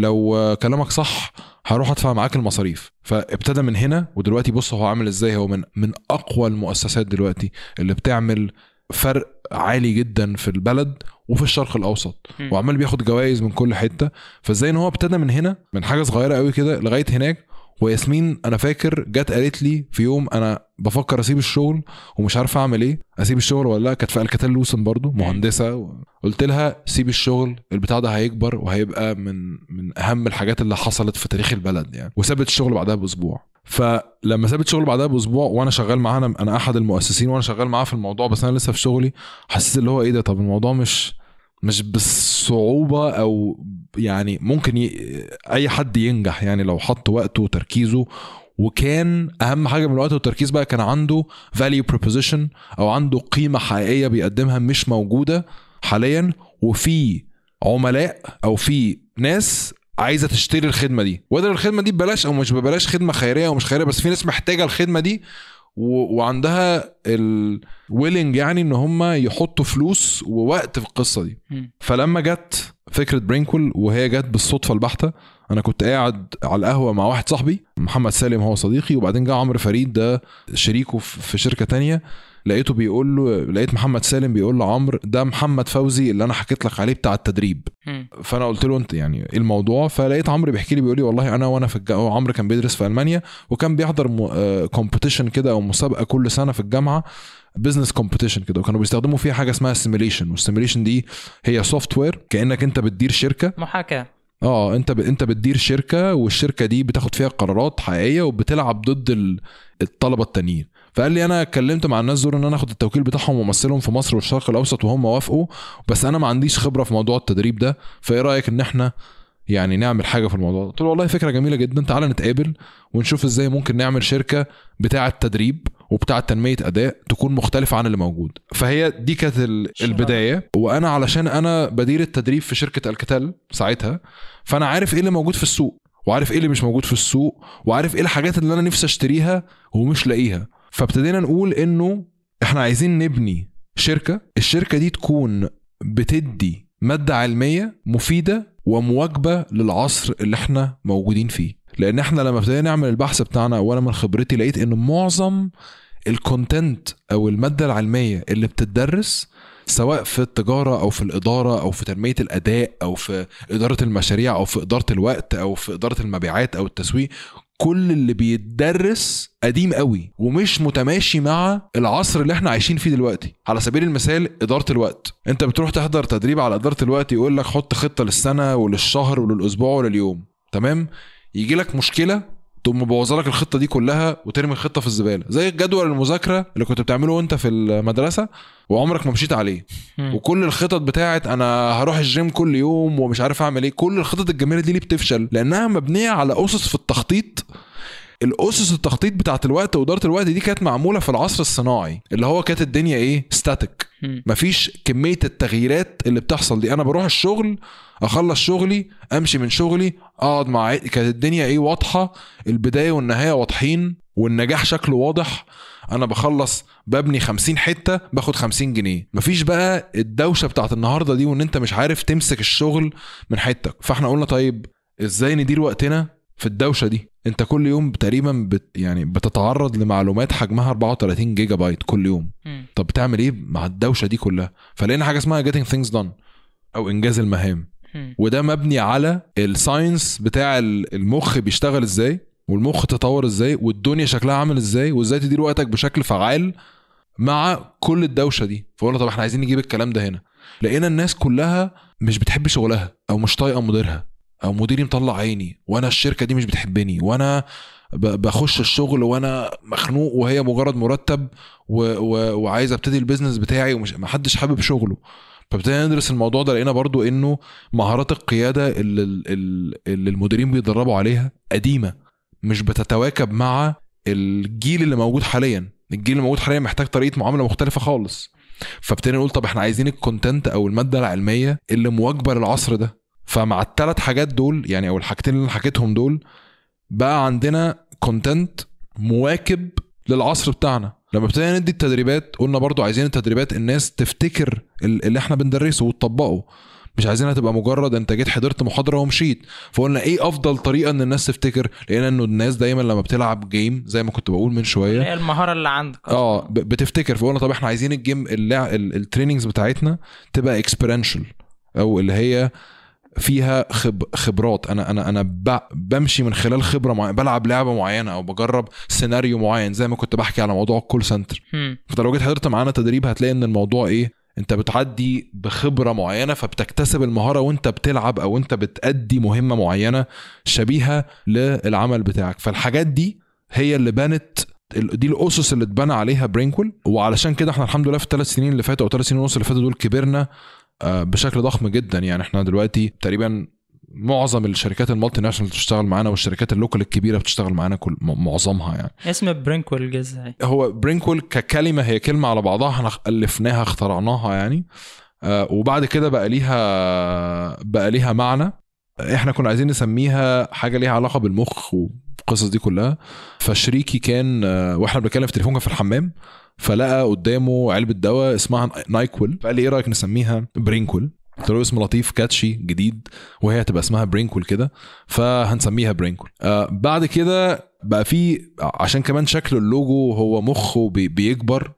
لو كلامك صح هروح ادفع معاك المصاريف. فابتدى من هنا. ودلوقتي بص هو عامل ازاي، هو من من اقوى المؤسسات دلوقتي اللي بتعمل فرق عالي جدا في البلد وفي الشرق الاوسط، وعمال بياخد جوائز من كل حته. فازاي ان هو ابتدى من هنا من حاجه صغيره قوي كده لغايه هناك. وياسمين انا فاكر جت قالت لي في يوم انا بفكر اسيب الشغل ومش عارف اعمل ايه، اسيب الشغل ولا لا. كانت في الكتال لوسن برضو مهندسه. قلت لها سيب الشغل، البتاع ده هيكبر وهيبقى من من اهم الحاجات اللي حصلت في تاريخ البلد يعني. وسابت الشغل بعدها باسبوع. فلما سابت الشغل بعدها باسبوع وانا شغال معاها، انا احد المؤسسين وانا شغال معاها في الموضوع، بس انا لسه في شغلي، حسيت اللي هو ايه ده، طب الموضوع مش مش بالصعوبة او يعني ممكن ي... اي حد ينجح يعني لو حط وقته وتركيزه. وكان اهم حاجة من الوقت والتركيز بقى كان عنده value proposition او عنده قيمة حقيقية بيقدمها مش موجودة حاليا، وفي عملاء او في ناس عايزة تشتري الخدمة دي، وقدر الخدمة دي ببلاش او مش ببلاش، خدمة خيرية او مش خيرية، بس في ناس محتاجة الخدمة دي وعندها الويلنج يعني ان هم يحطوا فلوس ووقت في القصه دي. فلما جت فكره برينكويل وهي جت بالصدفه البحته، انا كنت قاعد على القهوه مع واحد صاحبي محمد سالم هو صديقي، وبعدين جاء عمرو فريد ده شريكه في شركه تانية، لقيته بيقول له، لقيت محمد سالم بيقول له عمرو ده محمد فوزي اللي انا حكيت لك عليه بتاع التدريب. فانا قلت له انت يعني ايه الموضوع؟ فلقيت عمرو بيحكي لي بيقول لي والله انا وانا في الجامعه، عمرو كان بيدرس في المانيا وكان بيحضر كومبيتيشن كده او مسابقه كل سنه في الجامعه، بزنس كومبيتيشن كده، وكانوا بيستخدموا فيها حاجه اسمها سيميليشن. والسيميليشن دي هي سوفت وير كانك انت بتدير شركه
محاكاه.
اه انت ب... انت بتدير شركه، والشركه دي بتاخد فيها قرارات حقيقيه وبتلعب ضد ال... الطلبه التانيين. فقال لي انا اتكلمت مع الناس دول ان انا اخد التوكيل بتاعهم وامثلهم في مصر والشرق الاوسط، وهم وافقوا، بس انا ما عنديش خبره في موضوع التدريب ده، فايه رايك ان احنا يعني نعمل حاجه في الموضوع ده؟ قلت له والله فكره جميله جدا، تعالى نتقابل ونشوف ازاي ممكن نعمل شركه بتاعه تدريب وبتاعه تنميه اداء تكون مختلفه عن اللي موجود. فهي دي كانت البدايه. وانا علشان انا بدير التدريب في شركه الكتال ساعتها، فانا عارف ايه اللي موجود في السوق وعارف ايه اللي مش موجود في السوق وعارف ايه الحاجات اللي انا نفسي اشتريها ومش لاقيها. فابتدينا نقول انه احنا عايزين نبني شركه، الشركه دي تكون بتدي ماده علميه مفيده ومواكبه للعصر اللي احنا موجودين فيه. لان احنا لما ابتدينا نعمل البحث بتاعنا، اولا من خبرتي لقيت ان معظم الكونتنت او الماده العلميه اللي بتدرس سواء في التجاره او في الاداره او في تنميه الاداء او في اداره المشاريع او في اداره الوقت او في اداره المبيعات او التسويق، كل اللي بيتدرس قديم قوي ومش متماشي مع العصر اللي احنا عايشين فيه دلوقتي. على سبيل المثال اداره الوقت، انت بتروح تحضر تدريب على اداره الوقت يقول لك حط خطه للسنه وللشهر وللاسبوع ولليوم، تمام؟ يجي لك مشكله تقوم مبوظ لك الخطه دي كلها وترمي الخطه في الزباله، زي الجدول المذاكره اللي كنت بتعمله وانت في المدرسه وعمرك ما مشيت عليه. وكل الخطط بتاعت انا هروح الجيم كل يوم ومش عارف اعمل ايه، كل الخطط الجميله دي اللي بتفشل لانها مبنيه على اسس في التخطيط الاسس التخطيط بتاعه الوقت واداره الوقت دي كانت معموله في العصر الصناعي اللي هو كانت الدنيا ايه ستاتيك، مفيش كميه التغييرات اللي بتحصل دي. انا بروح الشغل اخلص شغلي امشي من شغلي اقعد مع، كانت الدنيا ايه واضحه، البدايه والنهايه واضحين والنجاح شكله واضح. انا بخلص ببني خمسين حته باخد خمسين جنيه. مفيش بقى الدوشه بتاعت النهارده دي وان انت مش عارف تمسك الشغل من حتك. فاحنا قلنا طيب ازاي ندير وقتنا في الدوشه دي؟ انت كل يوم تقريبا بت يعني بتتعرض لمعلومات حجمها أربعة وثلاثين جيجا بايت كل يوم. م. طب بتعمل ايه مع الدوشه دي كلها؟ فلقينا حاجه اسمها getting things done او انجاز المهام. م. وده مبني على الساينس بتاع المخ بيشتغل ازاي والمخ تطور ازاي والدنيا شكلها عامل ازاي وازاي تدير وقتك بشكل فعال مع كل الدوشه دي. فقلنا طب احنا عايزين نجيب الكلام ده هنا. لقينا الناس كلها مش بتحب شغلها او مش طايقه مديرها او مديري مطلع عيني وانا الشركه دي مش بتحبني وانا بخش الشغل وانا مخنوق وهي مجرد مرتب و... و... وعايز ابتدي البيزنس بتاعي ومش ما حدش حابب شغله. فابتدينا ندرس الموضوع ده. لقينا برضو انه مهارات القياده اللي, اللي المديرين بيدربوا عليها قديمه مش بتتواكب مع الجيل اللي موجود حاليا. الجيل اللي موجود حاليا محتاج طريقه معامله مختلفه خالص. فابتدينا نقول طب احنا عايزين الكونتنت او الماده العلميه اللي مواكبه للعصر ده. فمع الثلاث حاجات دول يعني او الحاجتين اللي حكيتهم دول بقى عندنا كونتنت مواكب للعصر بتاعنا. لما ابتدينا ندي التدريبات قلنا برضو عايزين التدريبات الناس تفتكر اللي احنا بندرسه وتطبقه، مش عايزينها تبقى مجرد انت جيت حضرت محاضره ومشيت. فقلنا ايه افضل طريقه ان الناس تفتكر؟ لقينا انه الناس دايما لما بتلعب جيم زي ما كنت بقول من شويه
هي المهاره اللي عندك
اه بتفتكر. فقلنا طب احنا عايزين الجيم التريننجز بتاعتنا تبقى اكسبيرينشال او اللي هي فيها خب... خبرات. انا انا انا ب... بمشي من خلال خبره معينه، بلعب لعبه معينه او بجرب سيناريو معين زي ما كنت بحكي على موضوع الكول سنتر. فانت لو جيت حضرت معانا تدريب هتلاقي ان الموضوع ايه، انت بتعدي بخبره معينه فبتكتسب المهاره وانت بتلعب او انت بتأدي مهمه معينه شبيهه للعمل بتاعك. فالحاجات دي هي اللي بنت دي الاسس اللي اتبنى عليها برينكول. وعلشان كده احنا الحمد لله في الثلاث سنين اللي فاتوا او ثلاث سنين ونص اللي فاتوا دول كبرنا بشكل ضخم جدا. يعني احنا دلوقتي تقريبا معظم الشركات المالتي ناشونال بتشتغل معانا والشركات اللوكال الكبيره بتشتغل معانا كل معظمها. يعني
اسم برينكول ازاي؟
هو برينكول ككلمه هي كلمه على بعضها احنا الفناها اخترعناها يعني آه وبعد كده بقى ليها بقى ليها معنى. احنا كنا عايزين نسميها حاجه ليها علاقه بالمخ والقصص دي كلها. فشريكي كان آه واحنا بنتكلم في تليفون في الحمام فلقى قدامه علبه دواء اسمها نايكول فقال لي ايه رايك نسميها برينكول؟ قلت له اسم لطيف كاتشي جديد وهي هتبقى اسمها برينكول كده فهنسميها برينكول. آه بعد كده بقى في عشان كمان شكل اللوجو هو مخه بي بيكبر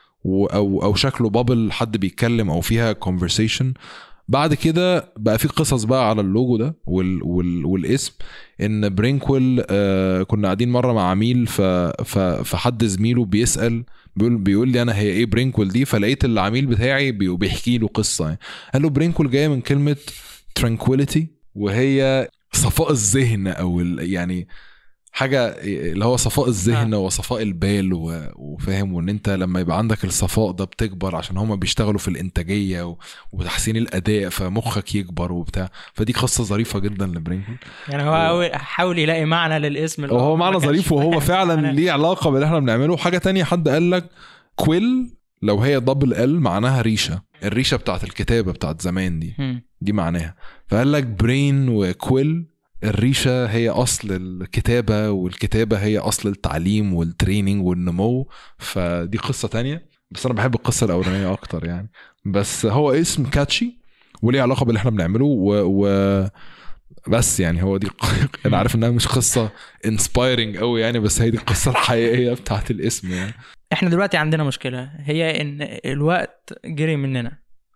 او او شكله بابل حد بيتكلم او فيها كونفرسيشن. بعد كده بقى في قصص بقى على اللوجو ده وال وال والاسم ان برينكول. آه كنا قاعدين مره مع عميل فحد زميله بيسال بيقول بيقول لي انا هي ايه برينكول دي؟ فلقيت العميل بتاعي بيحكي له قصه يعني. قال له برينكول جايه من كلمه tranquility وهي صفاء الذهن او يعني حاجه اللي هو صفاء الذهن وصفاء البال وفاهم. وان انت لما يبقى عندك الصفاء ده بتكبر عشان هما بيشتغلوا في الانتاجيه وتحسين الاداء فمخك يكبر وبتاع. فدي قصه ظريفه جدا لبرينكول.
يعني هو حاول يلاقي معنى للاسم اللي
هو معنى ظريف وهو فعلا ليه علاقه باللي احنا بنعمله. حاجه تانية حد قال لك كويل لو هي دبل ال معناها ريشه، الريشه بتاعت الكتابه بتاعت زمان دي دي معناها. فقال لك برين وكويل الريشة هي أصل الكتابة والكتابة هي أصل التعليم والترينينج والنمو. فدي قصة تانية بس أنا بحب القصة الأولانية أكتر يعني. بس هو اسم كاتشي وليه علاقة باللي احنا بنعمله و... و... بس يعني هو دي أنا عارف إنها مش قصة inspiring قوي يعني بس هي دي القصة الحقيقية بتاعت الاسم يعني.
احنا دلوقتي عندنا مشكلة هي إن الوقت جري مننا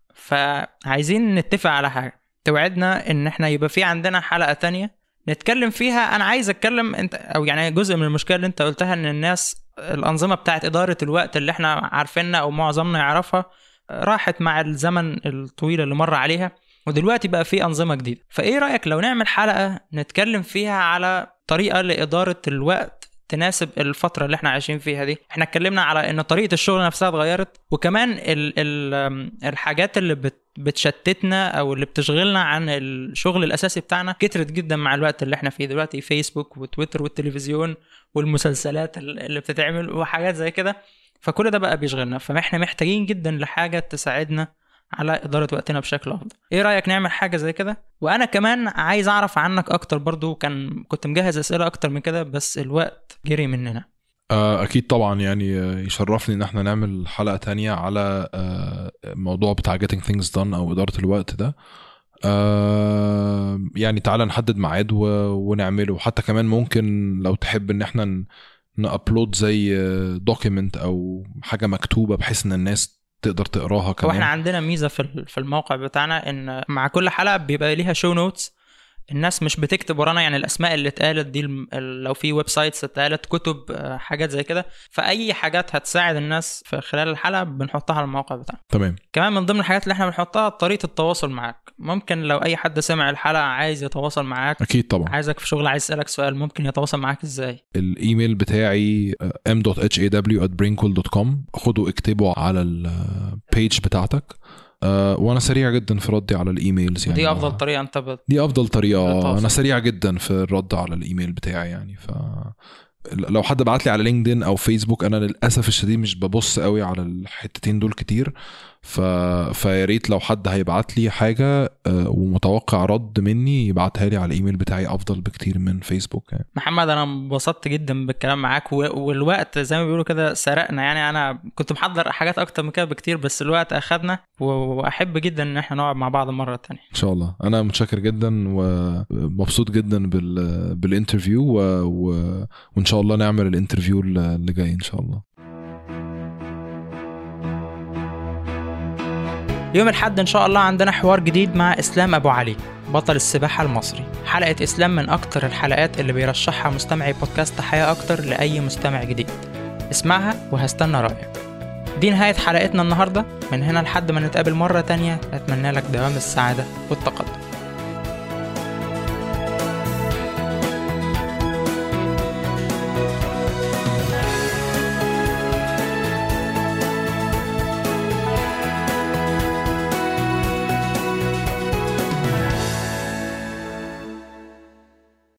فعايزين نتفق على حاجة توعدنا ان احنا يبقى في عندنا حلقة تانية نتكلم فيها. انا عايز اتكلم انت او يعني جزء من المشكلة اللي انت قلتها ان الناس الانظمة بتاعت ادارة الوقت اللي احنا عارفينها او معظمنا يعرفها راحت مع الزمن الطويل اللي مر عليها ودلوقتي بقى في انظمة جديدة. فايه رأيك لو نعمل حلقة نتكلم فيها على طريقة لادارة الوقت تناسب الفترة اللي احنا عايشين فيها دي. احنا اتكلمنا على ان طريقة الشغل نفسها اتغيرت، وكمان ال ال الحاجات اللي بت بتشتتنا او اللي بتشغلنا عن الشغل الاساسي بتاعنا كترت جدا مع الوقت اللي احنا فيه دلوقتي، فيسبوك وتويتر والتلفزيون والمسلسلات اللي بتتعمل وحاجات زي كده، فكل ده بقى بيشغلنا. فاحنا محتاجين جدا لحاجة تساعدنا على إدارة وقتنا بشكل أفضل. إيه رأيك نعمل حاجة زي كده؟ وأنا كمان عايز أعرف عنك أكتر برضو، كان كنت مجهز أسئلة أكتر من كده بس الوقت جري مننا.
أكيد طبعا، يعني يشرفني إن احنا نعمل حلقة تانية على موضوع بتاع getting things done أو إدارة الوقت ده. يعني تعالى نحدد ميعاد ونعمله. حتى كمان ممكن لو تحب إن احنا نأبلود زي دوكيمنت أو حاجة مكتوبة بحيث إن الناس تقدر تقراها كمان.
واحنا عندنا ميزة في الموقع بتاعنا ان مع كل حلقة بيبقى ليها شو نوتس، الناس مش بتكتب ورانا يعني الاسماء اللي اتقالت دي، لو في ويب سايتس اتقالت، كتب، حاجات زي كده، فاي حاجات هتساعد الناس في خلال الحلقة بنحطها على الموقع بتاعنا.
تمام.
كمان من ضمن الحاجات اللي احنا بنحطها طريقة التواصل معاك. ممكن لو اي حد سمع الحلقة عايز يتواصل معاك،
اكيد طبعا،
عايزك في شغل، عايز يسألك سؤال، ممكن يتواصل معاك ازاي؟
الايميل بتاعي ام دوت اتش اي دبليو ات برينكول دوت كوم. خدوا اكتبوا على البيج بتاعتك. أه وانا سريع جدا في ردي على الايميلز، يعني
دي افضل طريقه. انت بت...
دي افضل طريقه بتواصل. انا سريع جدا في الرد على الايميل بتاعي يعني. ف لو حد بعت لي على لينكدين او فيسبوك، انا للاسف الشديد مش ببص قوي على الحتتين دول كتير، ف فياريت لو حد هيبعت لي حاجه ومتوقع رد مني يبعتها لي على الايميل بتاعي، افضل بكتير من فيسبوك يعني.
محمد انا انبسطت جدا بالكلام معاك، والوقت زي ما بيقولوا كده سرقنا، يعني انا كنت محضر حاجات اكتر من كده بكتير بس الوقت اخدنا، واحب جدا ان احنا نقعد مع بعض مره تانية
ان شاء الله. انا متشكر جدا ومبسوط جدا بال بالانترفيو و... و... وان شاء الله نعمل الانترفيو اللي جاي ان شاء الله.
يوم الحد ان شاء الله عندنا حوار جديد مع اسلام ابو علي، بطل السباحه المصري. حلقه اسلام من اكتر الحلقات اللي بيرشحها مستمعي بودكاست حياه اكتر لاي مستمع جديد. اسمعها وهستنى رايك. دي نهايه حلقتنا النهارده. من هنا لحد ما نتقابل مره تانية، اتمنى لك دوام السعاده والتقدم.